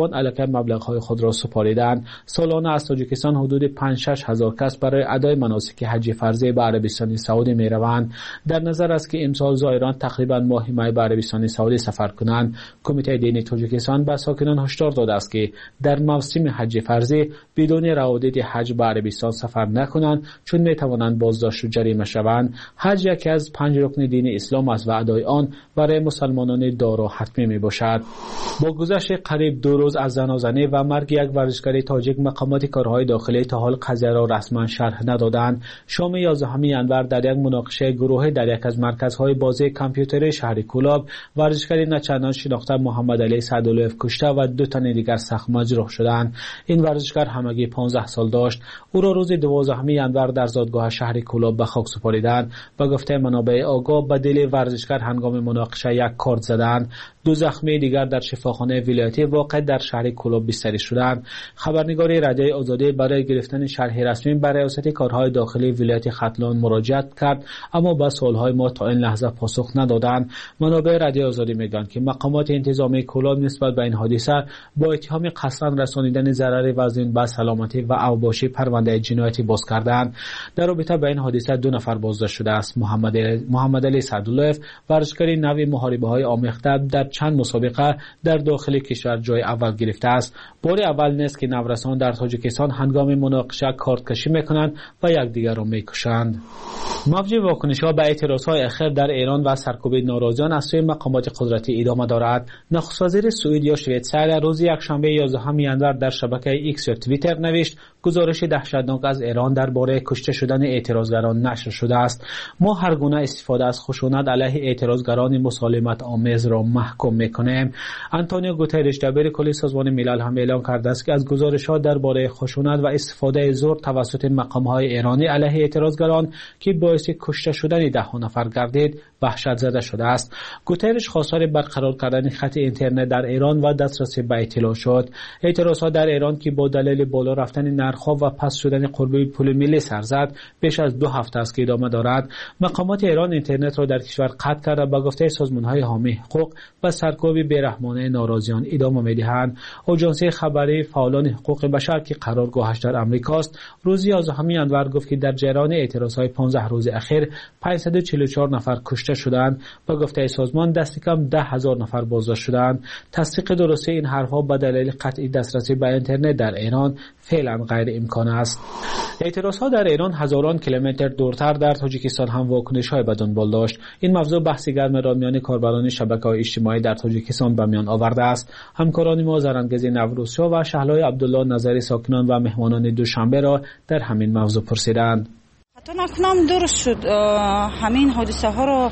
طالبان علیه مبلغ‌های خود را سپاریدند. سالانه از تاجیکستان حدود پنج شش هزار کس برای ادای مناسک حج فرضی به عربستان سعودی می‌روند. در نظر است که امسال زائران تقریبا ماهی مای به عربستان سعودی سفر کنند. کمیته دینی تاجیکستان به ساکنان هشدار داده است که در موسم حج فرضی بدون روادید حج به عربستان سفر نکنند، چون می‌توانند بازداشت و جریمه شوند. حج یکی از پنج رکن دین اسلام است و ادای آن برای مسلمانان دارا حتمی میباشد. با گذشت قریب دو روز از زنازنی و مرگ یک ورزشکار تاجیک، مقامات کارهای داخلی تا حال قضیه را رسما شرح ندادند. شام یازدهم ینور در یک مناقشه گروهی در یک از مرکزهای بازی کامپیوتری شهر کولاب، ورزشکار نچندان شناخته محمد علی سعدالله‌اف کشته و دو تن دیگر سخت مجروح شدند. این ورزشکار همگی پانزده سال داشت. او را روز دوازدهم ینور در زادگاه شهر کولاب به خاک سپاریدند. به گفته منابع آگاه به دل ورزشکار هنگام مناقشه یک کارت زدند. دو زخمی دیگر در شفاخانه ولایتی واقع در شهر کولاب بستری شدند. خبرنگار رادیوی آزادی برای گرفتن شرح رسمی برای ریاست کارهای داخلی ولایت ختلان مراجعت کرد، اما به سوالهای ما تا این لحظه پاسخ ندادند. منابع رادیوی آزادی میگویند که مقامات انتظامی کولاب نسبت به این حادثه با اتهام قصدا رسانیدن ضرر وزین به سلامتی و اوباشی پرونده جنایتی باز کردند. در رابطه با این حادثه دو نفر بازداشت شده است. محمد محمد علی سعدالله‌اف ورزشکار نوی محاربه‌های آمیخته در چند مسابقه در داخل کشور جای اول گرفته است. بار اول نیست که نورسان در تاجیکستان هنگام مناقشه کارت کشی میکنند و یکدیگر را میکشند. موج واکنش‌ها به اعتراض‌های اخیر در ایران و سرکوب ناراضیان از سوی مقامات قدرتی ادامه دارد. نخست وزیر سوئد یا شویتزر روز یکشنبه یازدهم ینور در شبکه ایکس یا توییتر نوشت گزارش دهشتناک از ایران درباره کشته شدن اعتراضگران نشر شده است. ما هر گونه استفاده از خشونت علیه اعتراضگران مسالمت آمیز را محکوم میکنیم. آنتونیو گوترش دبیر کل سازمان ملل هم اعلام کرده است که از گزارش‌ها درباره خشونت و استفاده زور توسط مقام‌های ایرانی علیه اعتراضگران که باعث کشته شدن ده نفر گردید وحشت زده شده است. گوترش خواستار برقرار کردن خط اینترنت در ایران و دسترسی به اطلاع شد. اعتراضات در ایران که با دلیل بالا رفتن نرخ‌ها و پس شدن قربه پول ملی سر زد بیش از دو هفته است که ادامه دارد. مقامات ایران اینترنت را در کشور قطع کرده به گفته سازمان‌های حامی حقوق و سرکوب بیرحمانه ناراضیان ادامه می‌دهند. آژانس خبری فعالان حقوق بشر که قرارگاهش در آمریکاست روز یازدهم ینور گفت که در جریان اعتراضهای پانزده روز اخیر پانصد و چهل و چهار نفر کشته شدند. با گفته سازمان دست کم ده هزار نفر بازداشت شدند. تصدیق درستی این حرفها به دلیل قطعی دسترسی به اینترنت در ایران فعلا غیر امکان است. اعتراضها در ایران هزاران کیلومتر دورتر در تاجیکستان هم واکنش‌های به دنبال داشت. این موضوع بحث گرم را میان کاربران شبکه‌های اجتماعی در تاجیکستان به میان آورده است. همکاران ما زرنگز نوروزشاه و شهلای عبدالله نظری ساکنان و مهمانان دوشنبه را در همین موضوع پرسیدند. حتی نکنم درست شد همین حادثه ها رو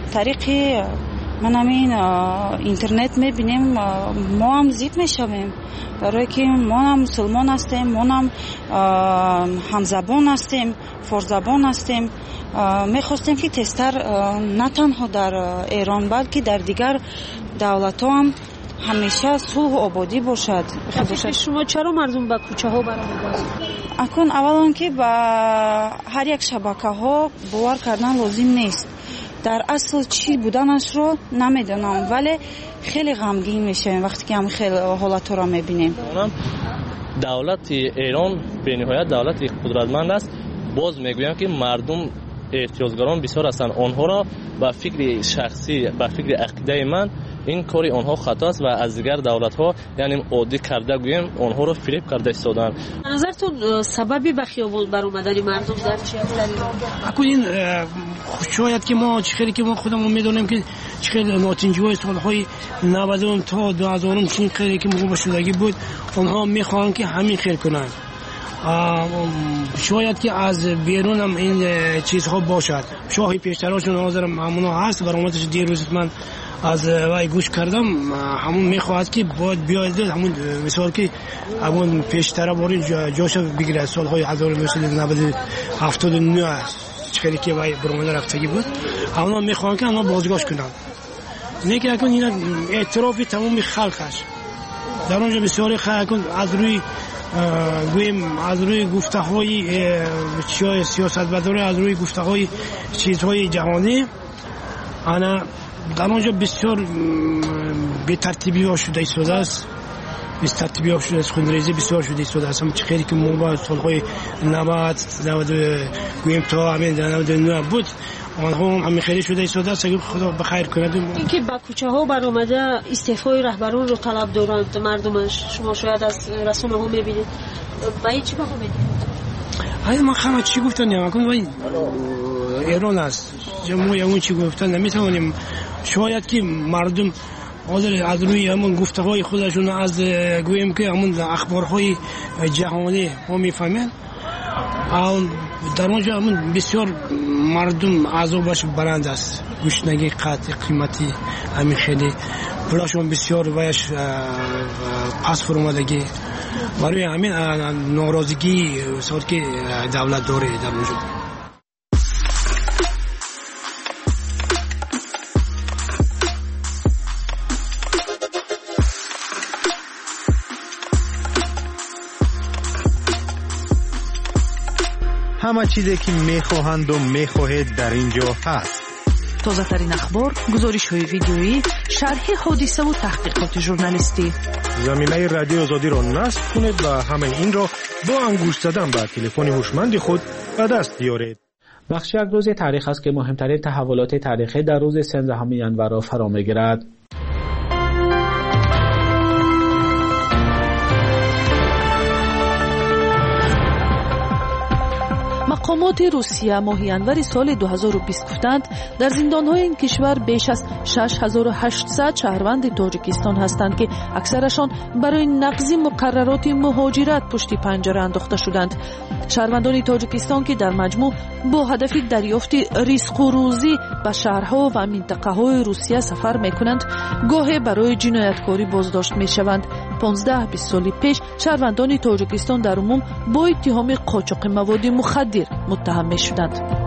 طریق من همین اینترنت میبینیم، ما هم زیب میشویم برای که ما هم مسلمان هستیم، ما هم همزبان هستیم، فرزبان هستیم. میخواستیم که تستر نه تنها در ایران بلکه در دیگر دولت ها هم همیشه صلح و آبادی باشد. شما چرا مردم به کوچه ها برآمدند؟ اکنون اولا که با هر یک شبکه ها باور کردن لازم نیست. در اصل چی بودنش رو نمیدونم، ولی خیلی غمگین میشیم وقتی که هم خیلی حالت را میبینیم. دولت ایران به نهایت دولت قدرتمند است. باز میگویم که مردم اعتراضگران بسیار هستند. آنها را با فکر شخصی، با فکر عقیده من این کاری آنها خطا است و از دیگر دولت ها یعنی عادی کرده گویم آنها رو فریب کرده ایستادن. نظرتون سببی به خیابان بر اومدن مردم در چی است؟ اکنون این شاید که ما چخیلی که ما خودمون میدونیم که چخیلی ناتنجوی سالهای نود تا دو هزار چین خیلی که موقع شدگی بود آنها میخوان که همین خیر کنند. شاید که از بیرون هم این چیزها باشد. شاهی پیشتراشون حاضر ممنوع هست و برامتش دیروز من از وای گوش کردم همون میخواهد که باید بیاید همون مثال که همون پیشتر باری جاش بگیره سالهای هزار و نهصد و نود و هفتاد و نه چخیلی که وای برامده رفتگی بود همون میخواهد که همون بازگاش کنند. نه که اکن این اعترافی تمامی خلقش در اونجا بسیاری خلق از روی گویم از روی گفته های سیاست بداره، از روی گفته های چیزهای جهانی انا در اونجا بسیار به ترتیبی ها شده ایستاده است ترتیبی شده از خونریزی بسیار شده ایستاده است. چه خیلی که ما با سالهای نود نود گویم تا همین نود و نه بود آنها هم خیلی شده ایستاده است. خدا بخیر کنه. اینکه با کوچه ها برآمده استعفای رهبران رو طلب دارند مردمش، شما شاید از رسانه ها میبینید، با این چی بخواه میدید؟ های من خواهم چی گفتن نمکن باید ایران است جمعه اون چی گفتن نمیتونیم. شاید که مردم حاضر از روی همون گفته های خودشون از گویم که همون اخبارهای جهانی ما میفهمن در اونجا همون بسیار مردم عذابش برند است. گوشنگی قطع قیمتی همین خیلی پولاشون بسیار بایش پس فرمادگی برای همین ناراضگی سال که دولت داره در اونجا. همه چیزی که میخواهند و میخواهید در اینجا هست. تازه ترین اخبار، گزارش های ویدیویی، شرح حادثه و تحقیقات ژورنالیستی. زمینه رادیو آزادی را نصب کنید و همین این را با انگشت زدن به تلفن هوشمند خود به دست بیارید. بخش یک روز تاریخ است که مهمترین تحولات تاریخی در روز سیزدهم ژانویه را فرا میگیرد. مقامات روسیه ماه ینور سال دو هزار و بیست گفتند در زندان‌های این کشور بیش از شش هزار و هشتصد شهروند تاجیکستان هستند که اکثرشان برای نقض مقررات مهاجرت پشت پنجره انداخته شدند. شهروندان تاجیکستان که در مجموع با هدف دریافت رزق و روزی به شهرها و منطقه‌های روسیه سفر می‌کنند، گاهی برای جنایتکاری بازداشت می‌شوند. پانزده بیست سال پیش شهروندان تاجیکستان در عموم با اتهام قاچاق مواد مخدر متهم می‌شدند.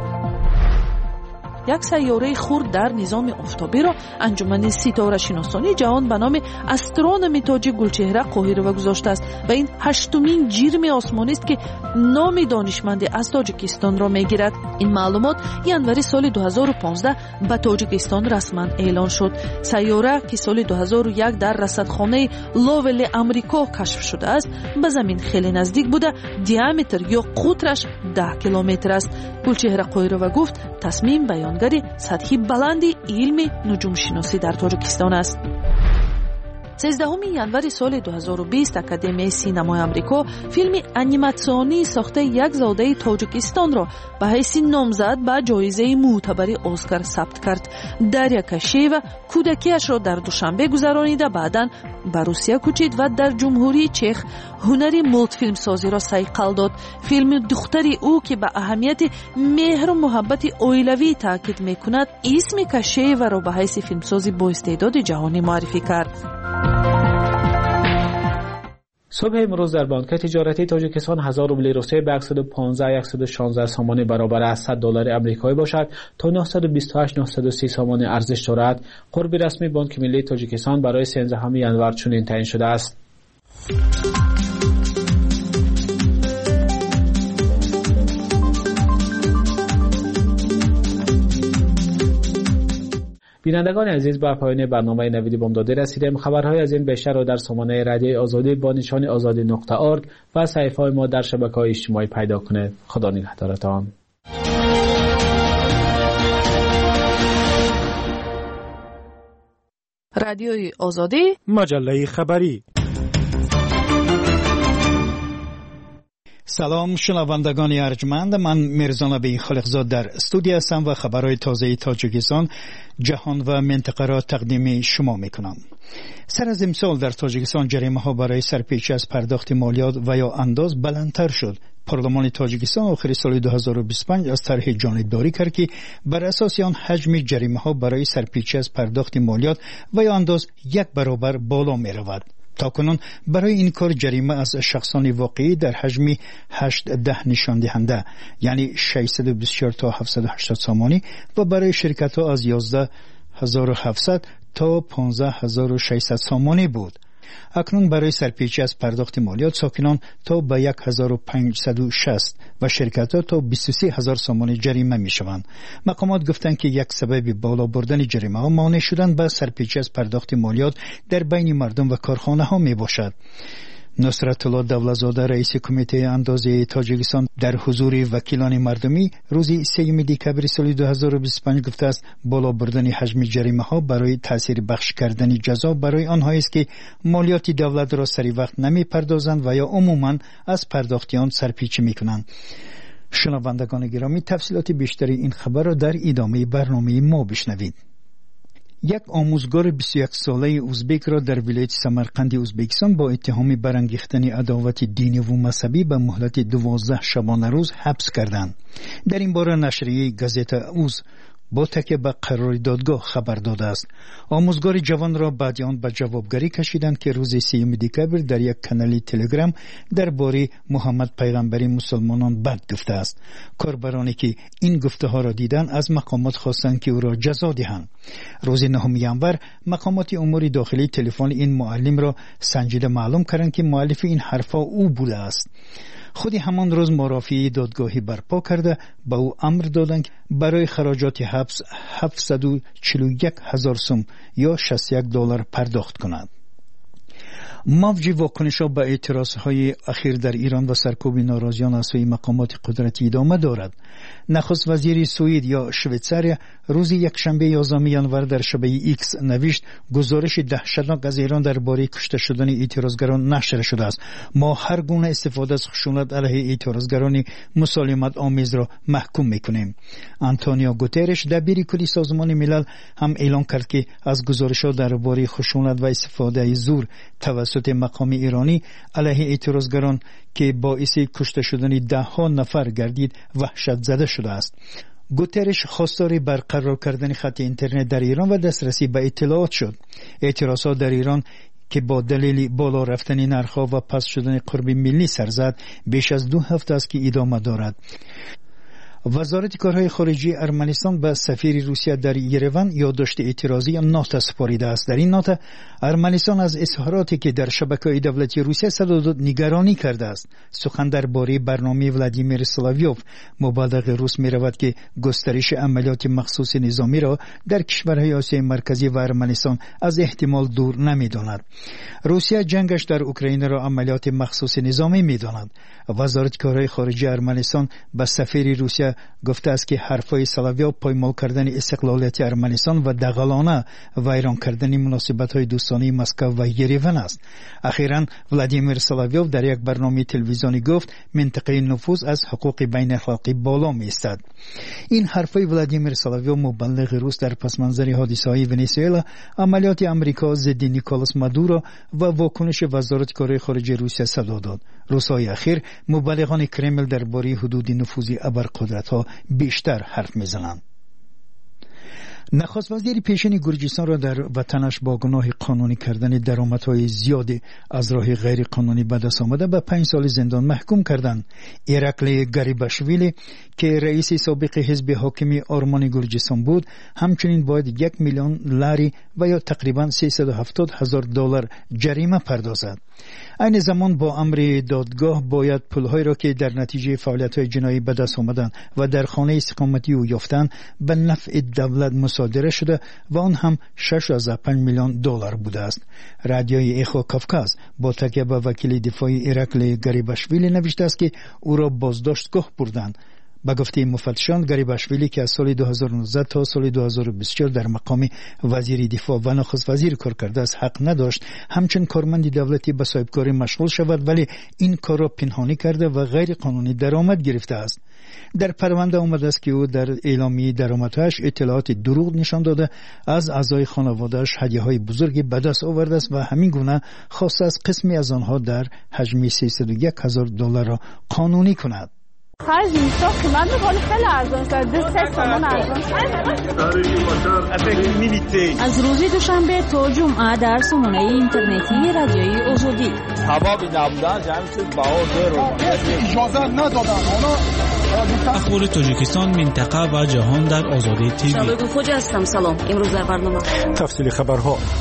یک سیاره خرد در نظام آفتابی را انجمن ستاره شناسانی جهان به نام استرونومی تاج گلچهره قاهره گذاشته است و این هشتمین جرم آسمانی است که نام دانشمند از تاجیکستان را میگیرد. این معلومات ینوری سال دو هزار و پانزده به تاجیکستان رسما اعلان شد. سیاره که سال دو هزار و یک در رصدخانه لاول امریکا کشف شده است، به زمین خیلی نزدیک بوده. دیامتر یا قطرش ده کیلومتر است. گلچهره قاهره گفت تصمیم بیان گری سطحی بلندی علم نجوم شناسی در تاجیکستان است. سیزدهم ینوری سال دو هزار و بیست اکادمی سینمای آمریکا فیلم انیماسیونی ساخته یک زاده تاجیکستان را به حیث نامزد به جایزه معتبر اسکار ثبت کرد. دریا کشیو کودکیش را در دوشنبه گذرانیده بعداً به روسیه کوچید و در جمهوری چخ هنری مولت فیلم سازی را صیقل داد. فیلم دختری او که به اهمیت مهر و محبت اویلوی تاکید میکند اسم کشیو را به حیث فیلمسازی با استعداد جهانی معرفی کرد. صبح امروز در بانک تجارتی تاجیکستان هزار روبل روسیه به صد و پانزده صد و شانزده سامانه برابر از صد دلار آمریکایی باشد تا نهصد و بیست و هشت نهصد و سی سامانه ارزش دارد. قرب رسمی بانک ملی تاجیکستان برای سیزدهم ژانویه چنین تعیین شده است. بینندگان عزیز، به پایان برنامه نویدی بامداده رسیدیم. خبرهای از این بیشتر را در سامانه رادیو آزادی با نشان آزادی نقطه اورگ و صفحه‌های ما در شبکه‌های اجتماعی پیدا کنید. خدا نگهدارتان. رادیوی آزادی، مجله خبری. سلام شنوندگان ارجمند، من میرزا نبی خالقزاد در استودیو هستم و خبرهای تازه تاجیکستان، جهان و منطقه را تقدیم شما میکنم. سر از امسال در تاجیکستان جریمه ها برای سرپیچی از پرداخت مالیات و یا انداز بلندتر شد. پارلمان تاجیکستان آخر سال دو هزار و بیست و پنج از طرح جانبداری کرد که بر اساس آن حجم جریمه ها برای سرپیچی از پرداخت مالیات و یا انداز یک برابر بالا می رود. تاکنون برای این کار جریمه از شخصان واقعی در حجم هشت ده نشان دهنده یعنی ششصد و بیست و چهار تا هفتصد و هشتاد سامانی و برای شرکت ها از یازده هزار و هفتصد تا پانزده هزار و ششصد سامانی بود. اکنون برای سرپیچی از پرداخت مالیات ساکنان تا به یک هزار و پانصد و شصت و شرکت‌ها تا بیست و سه هزار سوم جریمه می‌شوند. مقامات گفتند که یک سبب بالا بردن جریمه ها مانع شدن به سرپیچی از پرداخت مالیات در بین مردم و کارخانه‌ها میباشد. نصرت الله دولتزاده رئیس کمیته اندازه تاجیکستان در حضور وکیلان مردمی روز سوم دکبر سال دو هزار و بیست و پنج گفته است بالا بردن حجم جریمه ها برای تاثیر بخش کردن جزا برای آنهایی است که مالیات دولت را سری وقت نمی پردازند و یا عموما از پرداخت آن سرپیچی می کنند. شنوندگان گرامی، تفصیلات بیشتری این خبر را در ادامه برنامه ما بشنوید. یک آموزگار بیست و یک ساله ازبک را در ولایت سمرقند ازبکستان با اتهام برانگیختن عداوت دینی و مذهبی به مهلت دوازده شبانه روز حبس کردند. در این باره نشریه گازت اوز با تکیه به قرار دادگاه خبر داده است. آموزگار جوان را بعد آن به جوابگری کشیدند که روز سوم دکبر در یک کانال تلگرام درباره محمد پیغمبر مسلمانان بد گفته است. کاربرانی که این گفته ها را دیدند از مقامات خواستند که او را جزا دهند. روز نهم ژانویه مقامات امور داخلی تلفن این معلم را سنجیده معلوم کردند که مؤلف این حرفا او بوده است. خود همان روز مرافعه دادگاهی برپا کرده به او امر دادند که برای خراجات حبس هفتصد و چهل و یک هزار سوم یا شصت و یک دلار پرداخت کند. موج واکنش‌ها به اعتراضهای اخیر در ایران و سرکوب ناراضیان از سوی مقامات قدرتی ادامه دارد. نخست وزیر سوئد یا شویتزاریا روز یکشنبه یازدهم ژانویه در شبکه ایکس نوشت گزارش دهشتناک از ایران درباره کشته شدن اعتراضگران نشر شده است. ما هر گونه استفاده از خشونت علیه اعتراضگران مسالمت آمیز را محکوم می‌کنیم. آنتونیو گوترش دبیر کلی سازمان ملل هم اعلام کرد که از گزارش‌ها درباره خشونت و استفاده از زور توسط مقام ایرانی علیه اعتراضگران که باعث کشته شدن ده ها نفر گردید وحشت زده شده است. گوترش خواستار برقرار کردن خط اینترنت در ایران و دسترسی به اطلاعات شد. اعتراضات در ایران که با دلیل بالا رفتن نرخ‌ها و پس شدن قرب ملی سر زد بیش از دو هفته است که ادامه دارد. وزارت کارهای خارجه ارمنستان به سفیر روسیه در یروان یادداشت اعتراضی نوت سپاریده است. در این نوت ارمنستان از اظهاراتی که در شبکه‌های دولتی روسیه صدا داد نگرانی کرده است. سخن درباره برنامه ولادیمیر سلاویوف مبلغ روس می‌رود که گسترش عملیات مخصوص نظامی را در کشورهای آسیای مرکزی و ارمنستان از احتمال دور نمی‌داند. روسیه جنگش در اوکراین را عملیات مخصوص نظامی می‌داند. وزارت کارهای خارجه ارمنستان به سفیر روسیه گفته است که حرفای سلاویوف پایمال کردن استقلالیت ارمنستان و دغلانه ویران کردن مناسبت‌های دوستانه مسکو و یریون است. اخیراً ولادیمیر سلاویوف در یک برنامه تلویزیونی گفت منطقه نفوذ از حقوق بین الخلقی بالا می‌ایستد. این حرفای ولادیمیر سلاویوف مبلغ روس در پس منظر حادثه‌های ونزوئلا، عملیات آمریکا ضد نیکولاس مادورو و واکنش وزارت کارهای خارجه روسیه صدا داد. روزهای اخیر مبلغان کرمل درباره حدود نفوذ ابرقدرت‌ها بیشتر حرف می‌زنند. نخست وزیر پیشین گرجستان را در وطنش با گناه قانونی کردن درآمدهای زیاد از راه غیر قانونی به دست آمده به پنج سال زندان محکوم کردند. ایرکلی گریباشویلی که رئیس سابق حزب حاکم آرمان گرجستان بود همچنین باید یک میلیون لاری و یا تقریبا سیصد و هفتاد هزار دلار جریمه پردازد. این زمان با امر دادگاه باید پولهایی را که در نتیجه فعالیت‌های جنایی به دست آمدند و در خانه استقامتی او یافتند به نفع دولت مصادره شده و آن هم شش و پنج میلیون دلار بوده است. رادیوی اخو کافکاز با تکیه به وکیل دفاعی ایرکلی گریباشویلی نوشته است که او را بازداشتگاه بردند. با گفته مفتشان گریباشویلی که از سال دو هزار و نوزده تا سال دو هزار و بیست و چهار در مقام وزیر دفاع و نخست وزیر کار کرده است حق نداشت همچنین کارمند دولتی به صاحبکاری مشغول شود، ولی این کار را پنهانی کرده و غیر قانونی درآمد گرفته است. در پرونده آمده است که او در اعلامیه درآمدش اطلاعات دروغ نشان داده از اعضای خانواده‌اش هدیه‌های بزرگی به دست آورده است و همین گونه خواسته است قسمی از آنها در حجم سیصد و یک هزار دلار را قانونی کند. خرج میشه قیمت میکنه خیلی ارزان است. سه تومن ارزان است. از روز دوشنبه تا جمعه در سامانه اینترنتی رادیوی آزادی هوا نبودن جمع شد بهار رو اجازه ندادن. اخبار تاجیکستان، منطقه و جهان در آزادی تیوی. شباب خوش هستم. سلام. امروز در برنامه تفصیل خبرها. به همین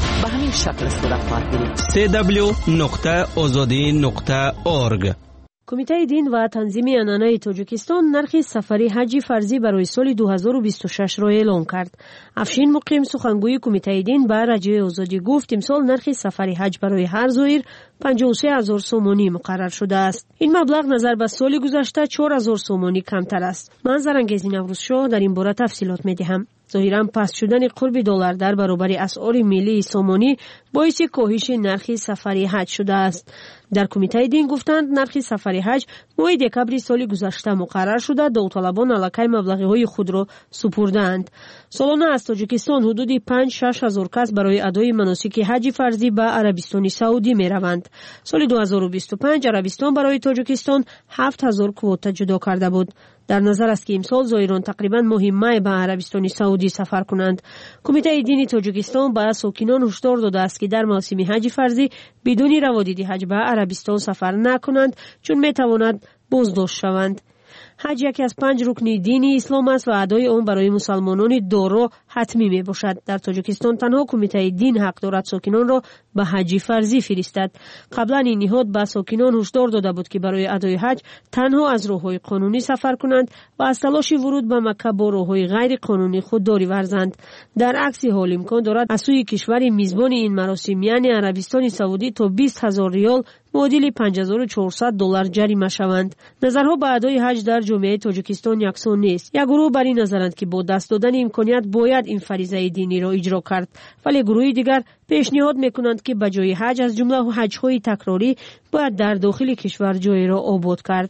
همین شکل صورت خواهد گرفت. سی دبلیو نقطه آزادی نقطه اورگ. کمیته دین و تنظیم عنعنه تاجیکستان نرخ سفری حج فرضی برای سال دو هزار و بیست و شش را اعلام کرد. افشین مقیم سخنگوی کمیته دین به رادیوی آزادی گفت امسال نرخ سفری حج برای هر زائر پنجاه و سه هزار سومانی مقرر شده است. این مبلغ نظر به سال گذشته چهار هزار سومانی کمتر است. من زرنگیز نوروز شاه در این باره تفصیلات می‌دهم. ظاهراً پست شدن قرب دلار در برابر اسعار ملی سومانی باعث کاهش نرخ سفری حج شده است. در کمیته دین گفتند نرخ سفری حج ماه دکبر سال گذشته مقرر شده، داوطلبان علاقه مبلغ‌های خود را سپردند. سالانه از تاجیکستان حدود پنج شش هزار کس برای ادای مناسک حج فرضی به عربستان سعودی می‌روند. سال دو هزار و بیست و پنج عربستان برای تاجیکستان هفت هزار کوتا جدا کرده بود. در نظر است که امسال زائران تقریبا ماه می به عربستان سعودی سفر کنند. کمیته دینی تاجیکستان به ساکنان هشدار داده است که در موسم حج فرضی بدون روادید حج به عربستان سفر نکنند چون می تواند بازداشت شوند. حج یکی از پنج رکن دینی اسلام است و ادای آن برای مسلمانان دارا حتمی می باشد. در تاجیکستان تنها کمیته دین حق دارد ساکنان را به حج فرضی فرستد. قبلا این نهاد به ساکنان هشدار داده بود که برای ادای حج تنها از راههای قانونی سفر کنند و از تلاش ورود به مکه با راههای غیر قانونی خودداری ورزند. در عکس حال امکان دارد از سوی کشور میزبان این مراسم یعنی عربستان سعودی تا بیست هزار ریال معادل پنج هزار و چهارصد دلار جریمه شوند. نظرها به ادای حج در جامعه تاجیکستان یکسان نیست. یک گروه بر این نظرند که با دست دادن امکانیت باید این فریضه دینی را اجرا کرد، ولی گروه دیگر پیشنهاد میکنند که به جای حج از جمله حج‌های تکراری باید در داخل کشور جای را آباد کرد.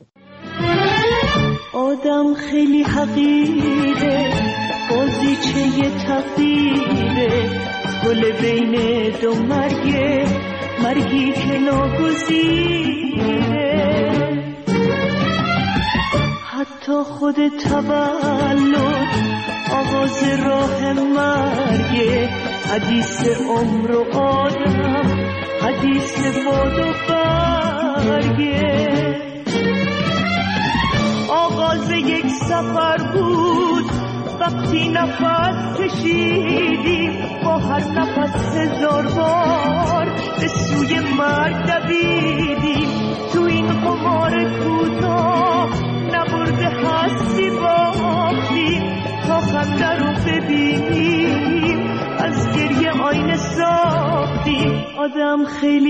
آدم خیلی حقیره، بازیچه تقدیره، گل بین دو مرگه، مرگی که ناگزیره. حتی خود تولد آغاز راه مرگه، حدیث عمر و آدم، حدیث باد و برگه. آغاز یک سفر بود وقتی نفس کشیدیم، با هر نفس هزار بار به سوی مرگ دویدیم. تو این قمار کوتاه نبرده هستی باختیم، تا خنده رو ببینیم از گریه آینه ساختیم. آدم خیلی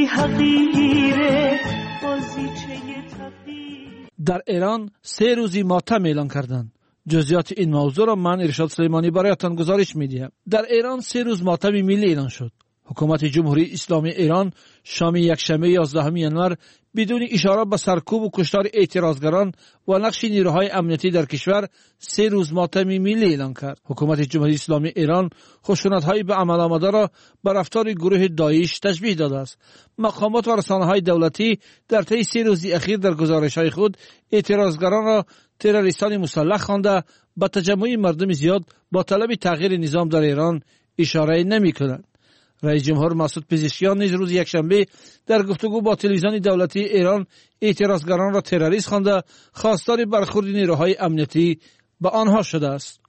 حقیره، بازیچه تقدیر. در ایران سه روزی ماتم اعلان کردند. جزئیات این موضوع را من ارشاد سلیمانی برایتان گزارش می‌دهم. در ایران سه روز ماتم ملی اعلان شد. حکومت جمهوری اسلامی ایران شام یکشنبه یازدهم ژانویه بدون اشاره به سرکوب و کشتار اعتراضگران و نقش نیروهای امنیتی در کشور سه روز ماتم ملی اعلان کرد. حکومت جمهوری اسلامی ایران خشونت‌های به عمل آمده را به رفتار گروه داعش تشبیه داده است. مقامات و رسانه‌های دولتی در طی سه روز اخیر در گزارش‌های خود اعتراضگران را تروریستان مسلح خوانده به تجمع مردم زیاد با طلب تغییر نظام در ایران اشاره نمی‌کنند. رئیس جمهور مسعود پزشکیان نیز روز یکشنبه در گفتگو با تلویزیون دولتی ایران اعتراضگران را تروریست خوانده خواستار برخورد نیروهای امنیتی به آنها شده است.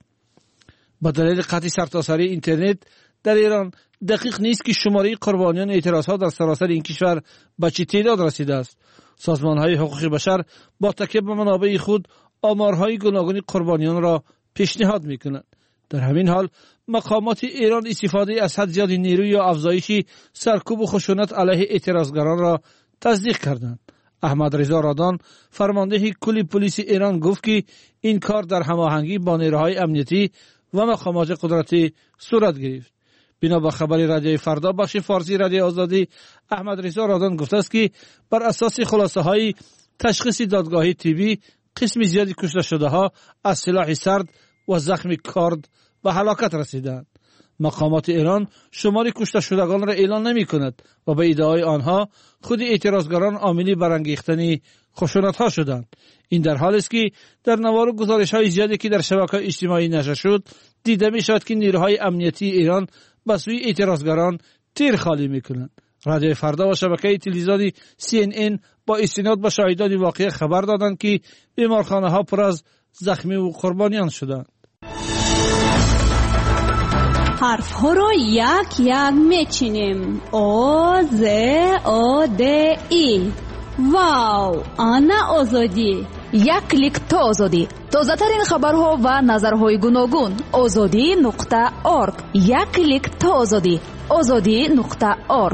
با دلیل قطع سرتاسری اینترنت در ایران دقیق نیست که شماره قربانیان اعتراضها در سراسر این کشور به چه تعداد رسیده است. سازمان‌های حقوق بشر با تکیه به منابع خود آمارهای گوناگون قربانیان را پیشنهاد می‌کنند. در همین حال مقامات ایران استفاده از حد زیاد نیروی یا افزایش سرکوب و خشونت علیه اعتراضگران را تصدیق کردند. احمد رضا رادان فرمانده کل پلیس ایران گفت که این کار در هماهنگی با نیروهای امنیتی و مقامات قدرتی صورت گرفت. بنا به خبر رادیوی فردا بخش فارسی رادیو آزادی، احمد رضا رادان گفته است که بر اساس خلاصه های تشخیص دادگاهی طبی قسم زیادی کشته شده ها از سلاح سرد و زخم کارد به هلاکت رسیدند. مقامات ایران شمار کشته شدگان را اعلان نمی کند و به ادعای آنها خود اعتراضگران عاملی برانگیختن خشونت ها شدند. این در حالی است که در نوار گزارش های زیادی که در شبکه‌های اجتماعی نشر شد دیده می شود که نیروهای امنیتی ایران به سوی اعتراضگران تیر خالی می کنند. رادیو فردا و شبکه تلویزیونی سی ان ان با استناد به شاهدان واقعه خبر دادند که بیمارخانه ها پر از زخمی و قربانیان شدند. حرف ها رو یک یک میچینیم. او ز او د ای. واو، آنا آزادی. یک کلیک تا آزادی. تازه ترین خبرها و نظرهای گوناگون. آزادی نقطه ارگ. یک کلیک تا آزادی. آزادی نقطه ارگ.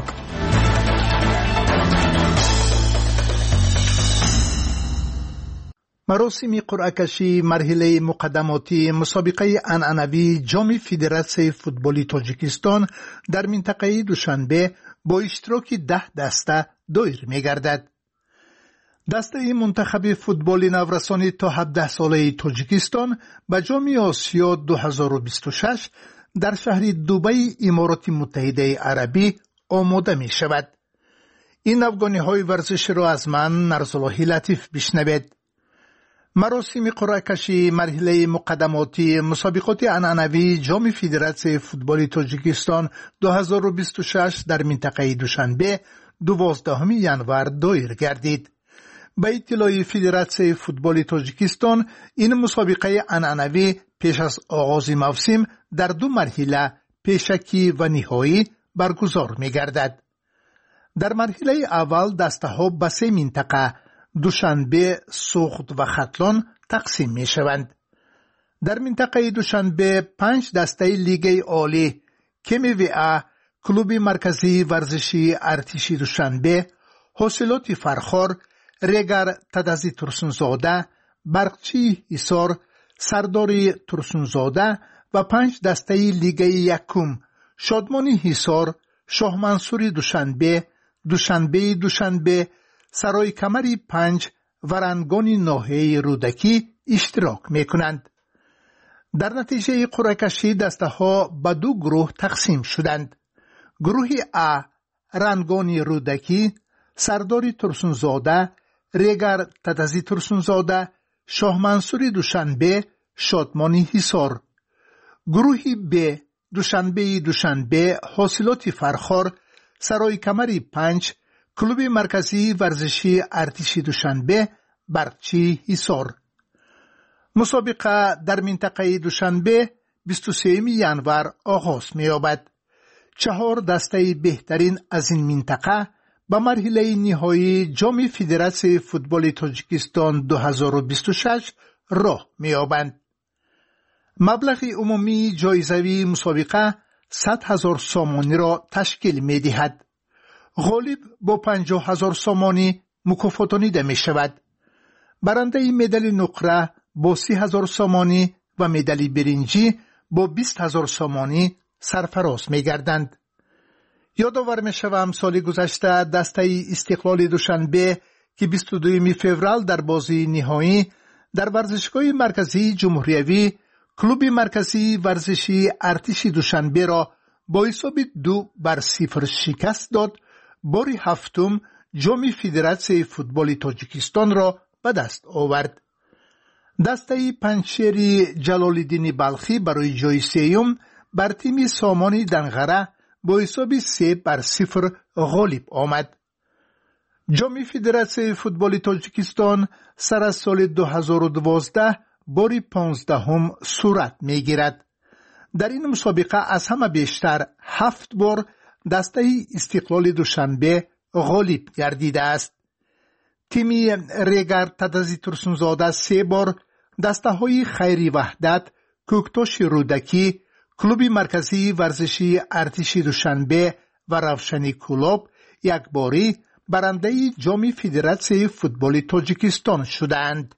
مراسم قرعه کشی مرحله مقدماتی مسابقه عنعنوی جام فدراسیون فوتبال تاجیکستان در منطقه دوشنبه با اشتراک ده دسته دایر می‌گردد. دسته منتخب فوتبال نورسانی تا هفده ساله تاجیکستان به جام آسیا دو هزار و بیست و شش در شهر دبی امارات متحده عربی آماده می شود. این افغانی های ورزش را از من نرزالله لطیف بشنوید. مراسم قرعه کشی مرحله مقدماتی مسابقات عنعنوی جام فدراسیون فوتبال تاجیکستان دو هزار و بیست و شش در منطقه دوشنبه دوازدهم ژانویه دایر گردید. به اطلاع فدراسیون فوتبال تاجیکستان این مسابقه عنعنوی پیش از آغاز موسم در دو مرحله پیشکی و نهایی برگزار می گردد. در مرحله اول دسته ها به سه منطقه دوشنبه، سوخت و ختلان تقسیم می شوند. در منطقه دوشنبه پنج دسته لیگ عالی کمی وی ا، کلوب مرکزی ورزشی ارتشی دوشنبه، حاصلات فرخار، ریگر تدازی ترسونزاده، برقچی ایسار، سرداری ترسونزاده و پنج دسته لیگ یکم شادمانی ایسار، شاه منصوری دوشنبه، دوشنبه دوشنبه، سرای کمری پنج و رنگانی ناحیه رودکی اشتراک می کنند. در نتیجه قرعه کشی دسته ها به دو گروه تقسیم شدند. گروه ا رنگانی رودکی، سرداری ترسونزاده، ریگر تدازی ترسونزاده، شاه منصوری دوشنبه، شادمانی حصار. گروه ب دوشنبه دوشنبه، حاصلات فرخار، سرای کمری پنج، کلوب مرکزی ورزشی ارتشی دوشنبه، برقچی حصار. مسابقه در منطقه دوشنبه بیست و سوم ژانویه آغاز می‌یابد. چهار دسته بهترین از این منطقه به مرحله نهایی جام فدراسیون فوتبال تاجیکستان دو هزار و بیست و شش راه می‌یابند. مبلغ عمومی جایزوی مسابقه صد هزار سامانی را تشکیل می‌دهد. غالب با پنجاه هزار سامانی مکافاتانیده می شود. برنده مدال نقره با سی هزار سامانی و مدال برنجی با بیست هزار سامانی سرفراز می گردند. یادآور می شوم سال گذشته دسته استقلال دوشنبه که بیست و دوم فوریه در بازی نهایی در ورزشگاه مرکزی جمهوریوی کلوب مرکزی ورزشی ارتشی دوشنبه را با حساب دو بر صفر شکست داد. باری هفتم جام فدراسیون فوتبال تاجیکستان را به دست آورد. دسته پنجشیر جلال‌الدین بلخی برای جای سوم بر تیم سامان دنغره با حساب سه بر صفر غالب آمد. جام فدراسیون فوتبال تاجیکستان سر از سال دو هزار و دوازده باری پانزدهم صورت می گیرد. در این مسابقه از همه بیشتر هفت بار دسته استقلال دوشنبه غالب گردیده است. تیم ریگر تدازی ترسونزاده سه بار، دسته های خیری وحدت، کوکتاش رودکی، کلوب مرکزی ورزشی ارتشی دوشنبه و روشنی کلوب یک باری برنده جام فدراسیون فوتبال تاجیکستان شدند.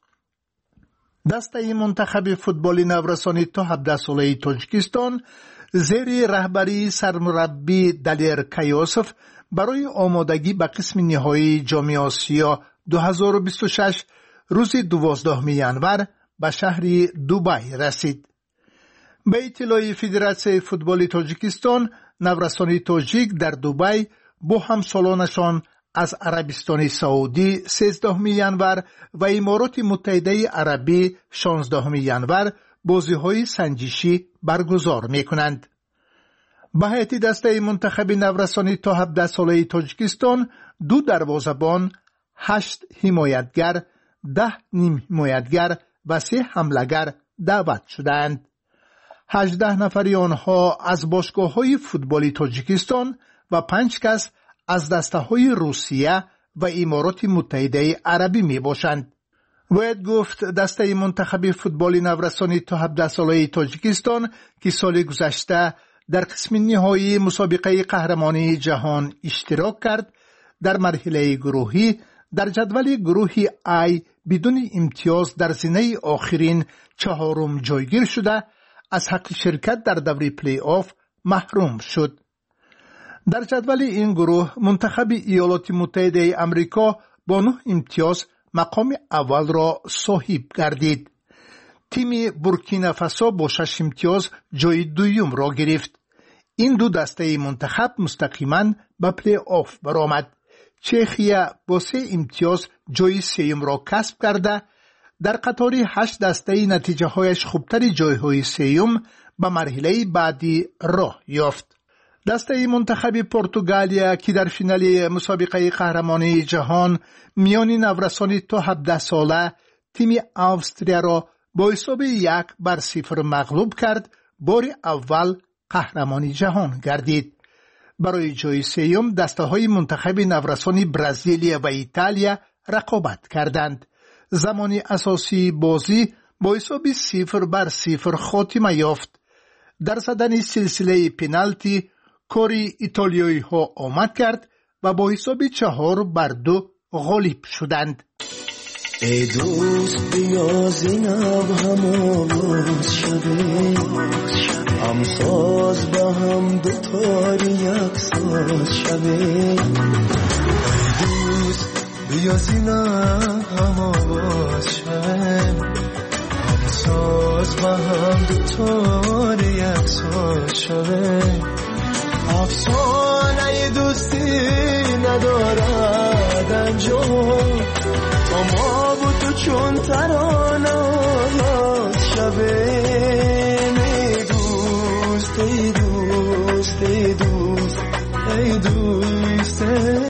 دسته منتخب فوتبال نورسانی تا هفده ساله تاجیکستان زیر رهبری سرمربی دلیر کیاسف برای آمادگی به قسم نهایی جام آسیا دو هزار و بیست و شش روز دوازدهم ژانویه به شهر دبی رسید. به اطلاع فدراسیون فوتبال تاجیکستان، نورسانی تاجیک در دبی با همسالانشان از عربستان سعودی سیزدهم ژانویه و امارات متحده عربی شانزدهم ژانویه بازی‌های سنجشی برگزار می‌کنند. به هیئت دسته منتخب نورسانی تا هفده ساله تاجیکستان دو دروازه‌بان، هشت حمایتگر، ده نیم حمایتگر و سه حمله‌گر دعوت شدند. هجده نفری آنها از باشگاه‌های فوتبالی تاجیکستان و پنج کس از دسته‌های روسیه و امارات متحده عربی می باشند. باید گفت دسته منتخب فوتبالی نورسانی تا هفده ساله تاجیکستان که سال گذشته در قسم نهایی مسابقه قهرمانی جهان اشتراک کرد، در مرحله گروهی در جدول گروه آی بدون امتیاز در زینه آخرین چهارم جایگیر شده از حق شرکت در دوره پلی آف محروم شد. در جدول این گروه منتخب ایالات متحده آمریکا با نه امتیاز مقام اول را صاحب گردید. تیم بورکینافاسو با شش امتیاز جای دوم را گرفت. این دو دسته منتخب مستقیما به پلی آف برآمد. چخیه با سه امتیاز جای سوم را کسب کرده در قطار هشت دسته نتیجه هایش خوبتر جایهای سوم به مرحله بعدی راه یافت. دسته منتخب پرتغالیا که در فینال مسابقه قهرمانی جهان میان نورسان تا هفده ساله تیم استرالیا را با حساب یک بر صفر مغلوب کرد، بار اول قهرمانی جهان گردید. برای جای سوم دسته های منتخب نورسان برزیل و ایتالیا رقابت کردند. زمان اساسی بازی با حساب صفر بر صفر خاتمه یافت. در زدن سلسله پنالتی کاری ایتالیایی ها آمد کرد و با حساب چهار بر دو غالب شدند. ای دوست بیا زینب هم آواز شده، هم ساز با هم دوتاری یک ساز شده. ای دوست بیا زینب هم آواز شده، هم ساز با هم دوتاری یک ساز شده. افسانه دوستی ندارد انجام، تا ما بود تو چون ترا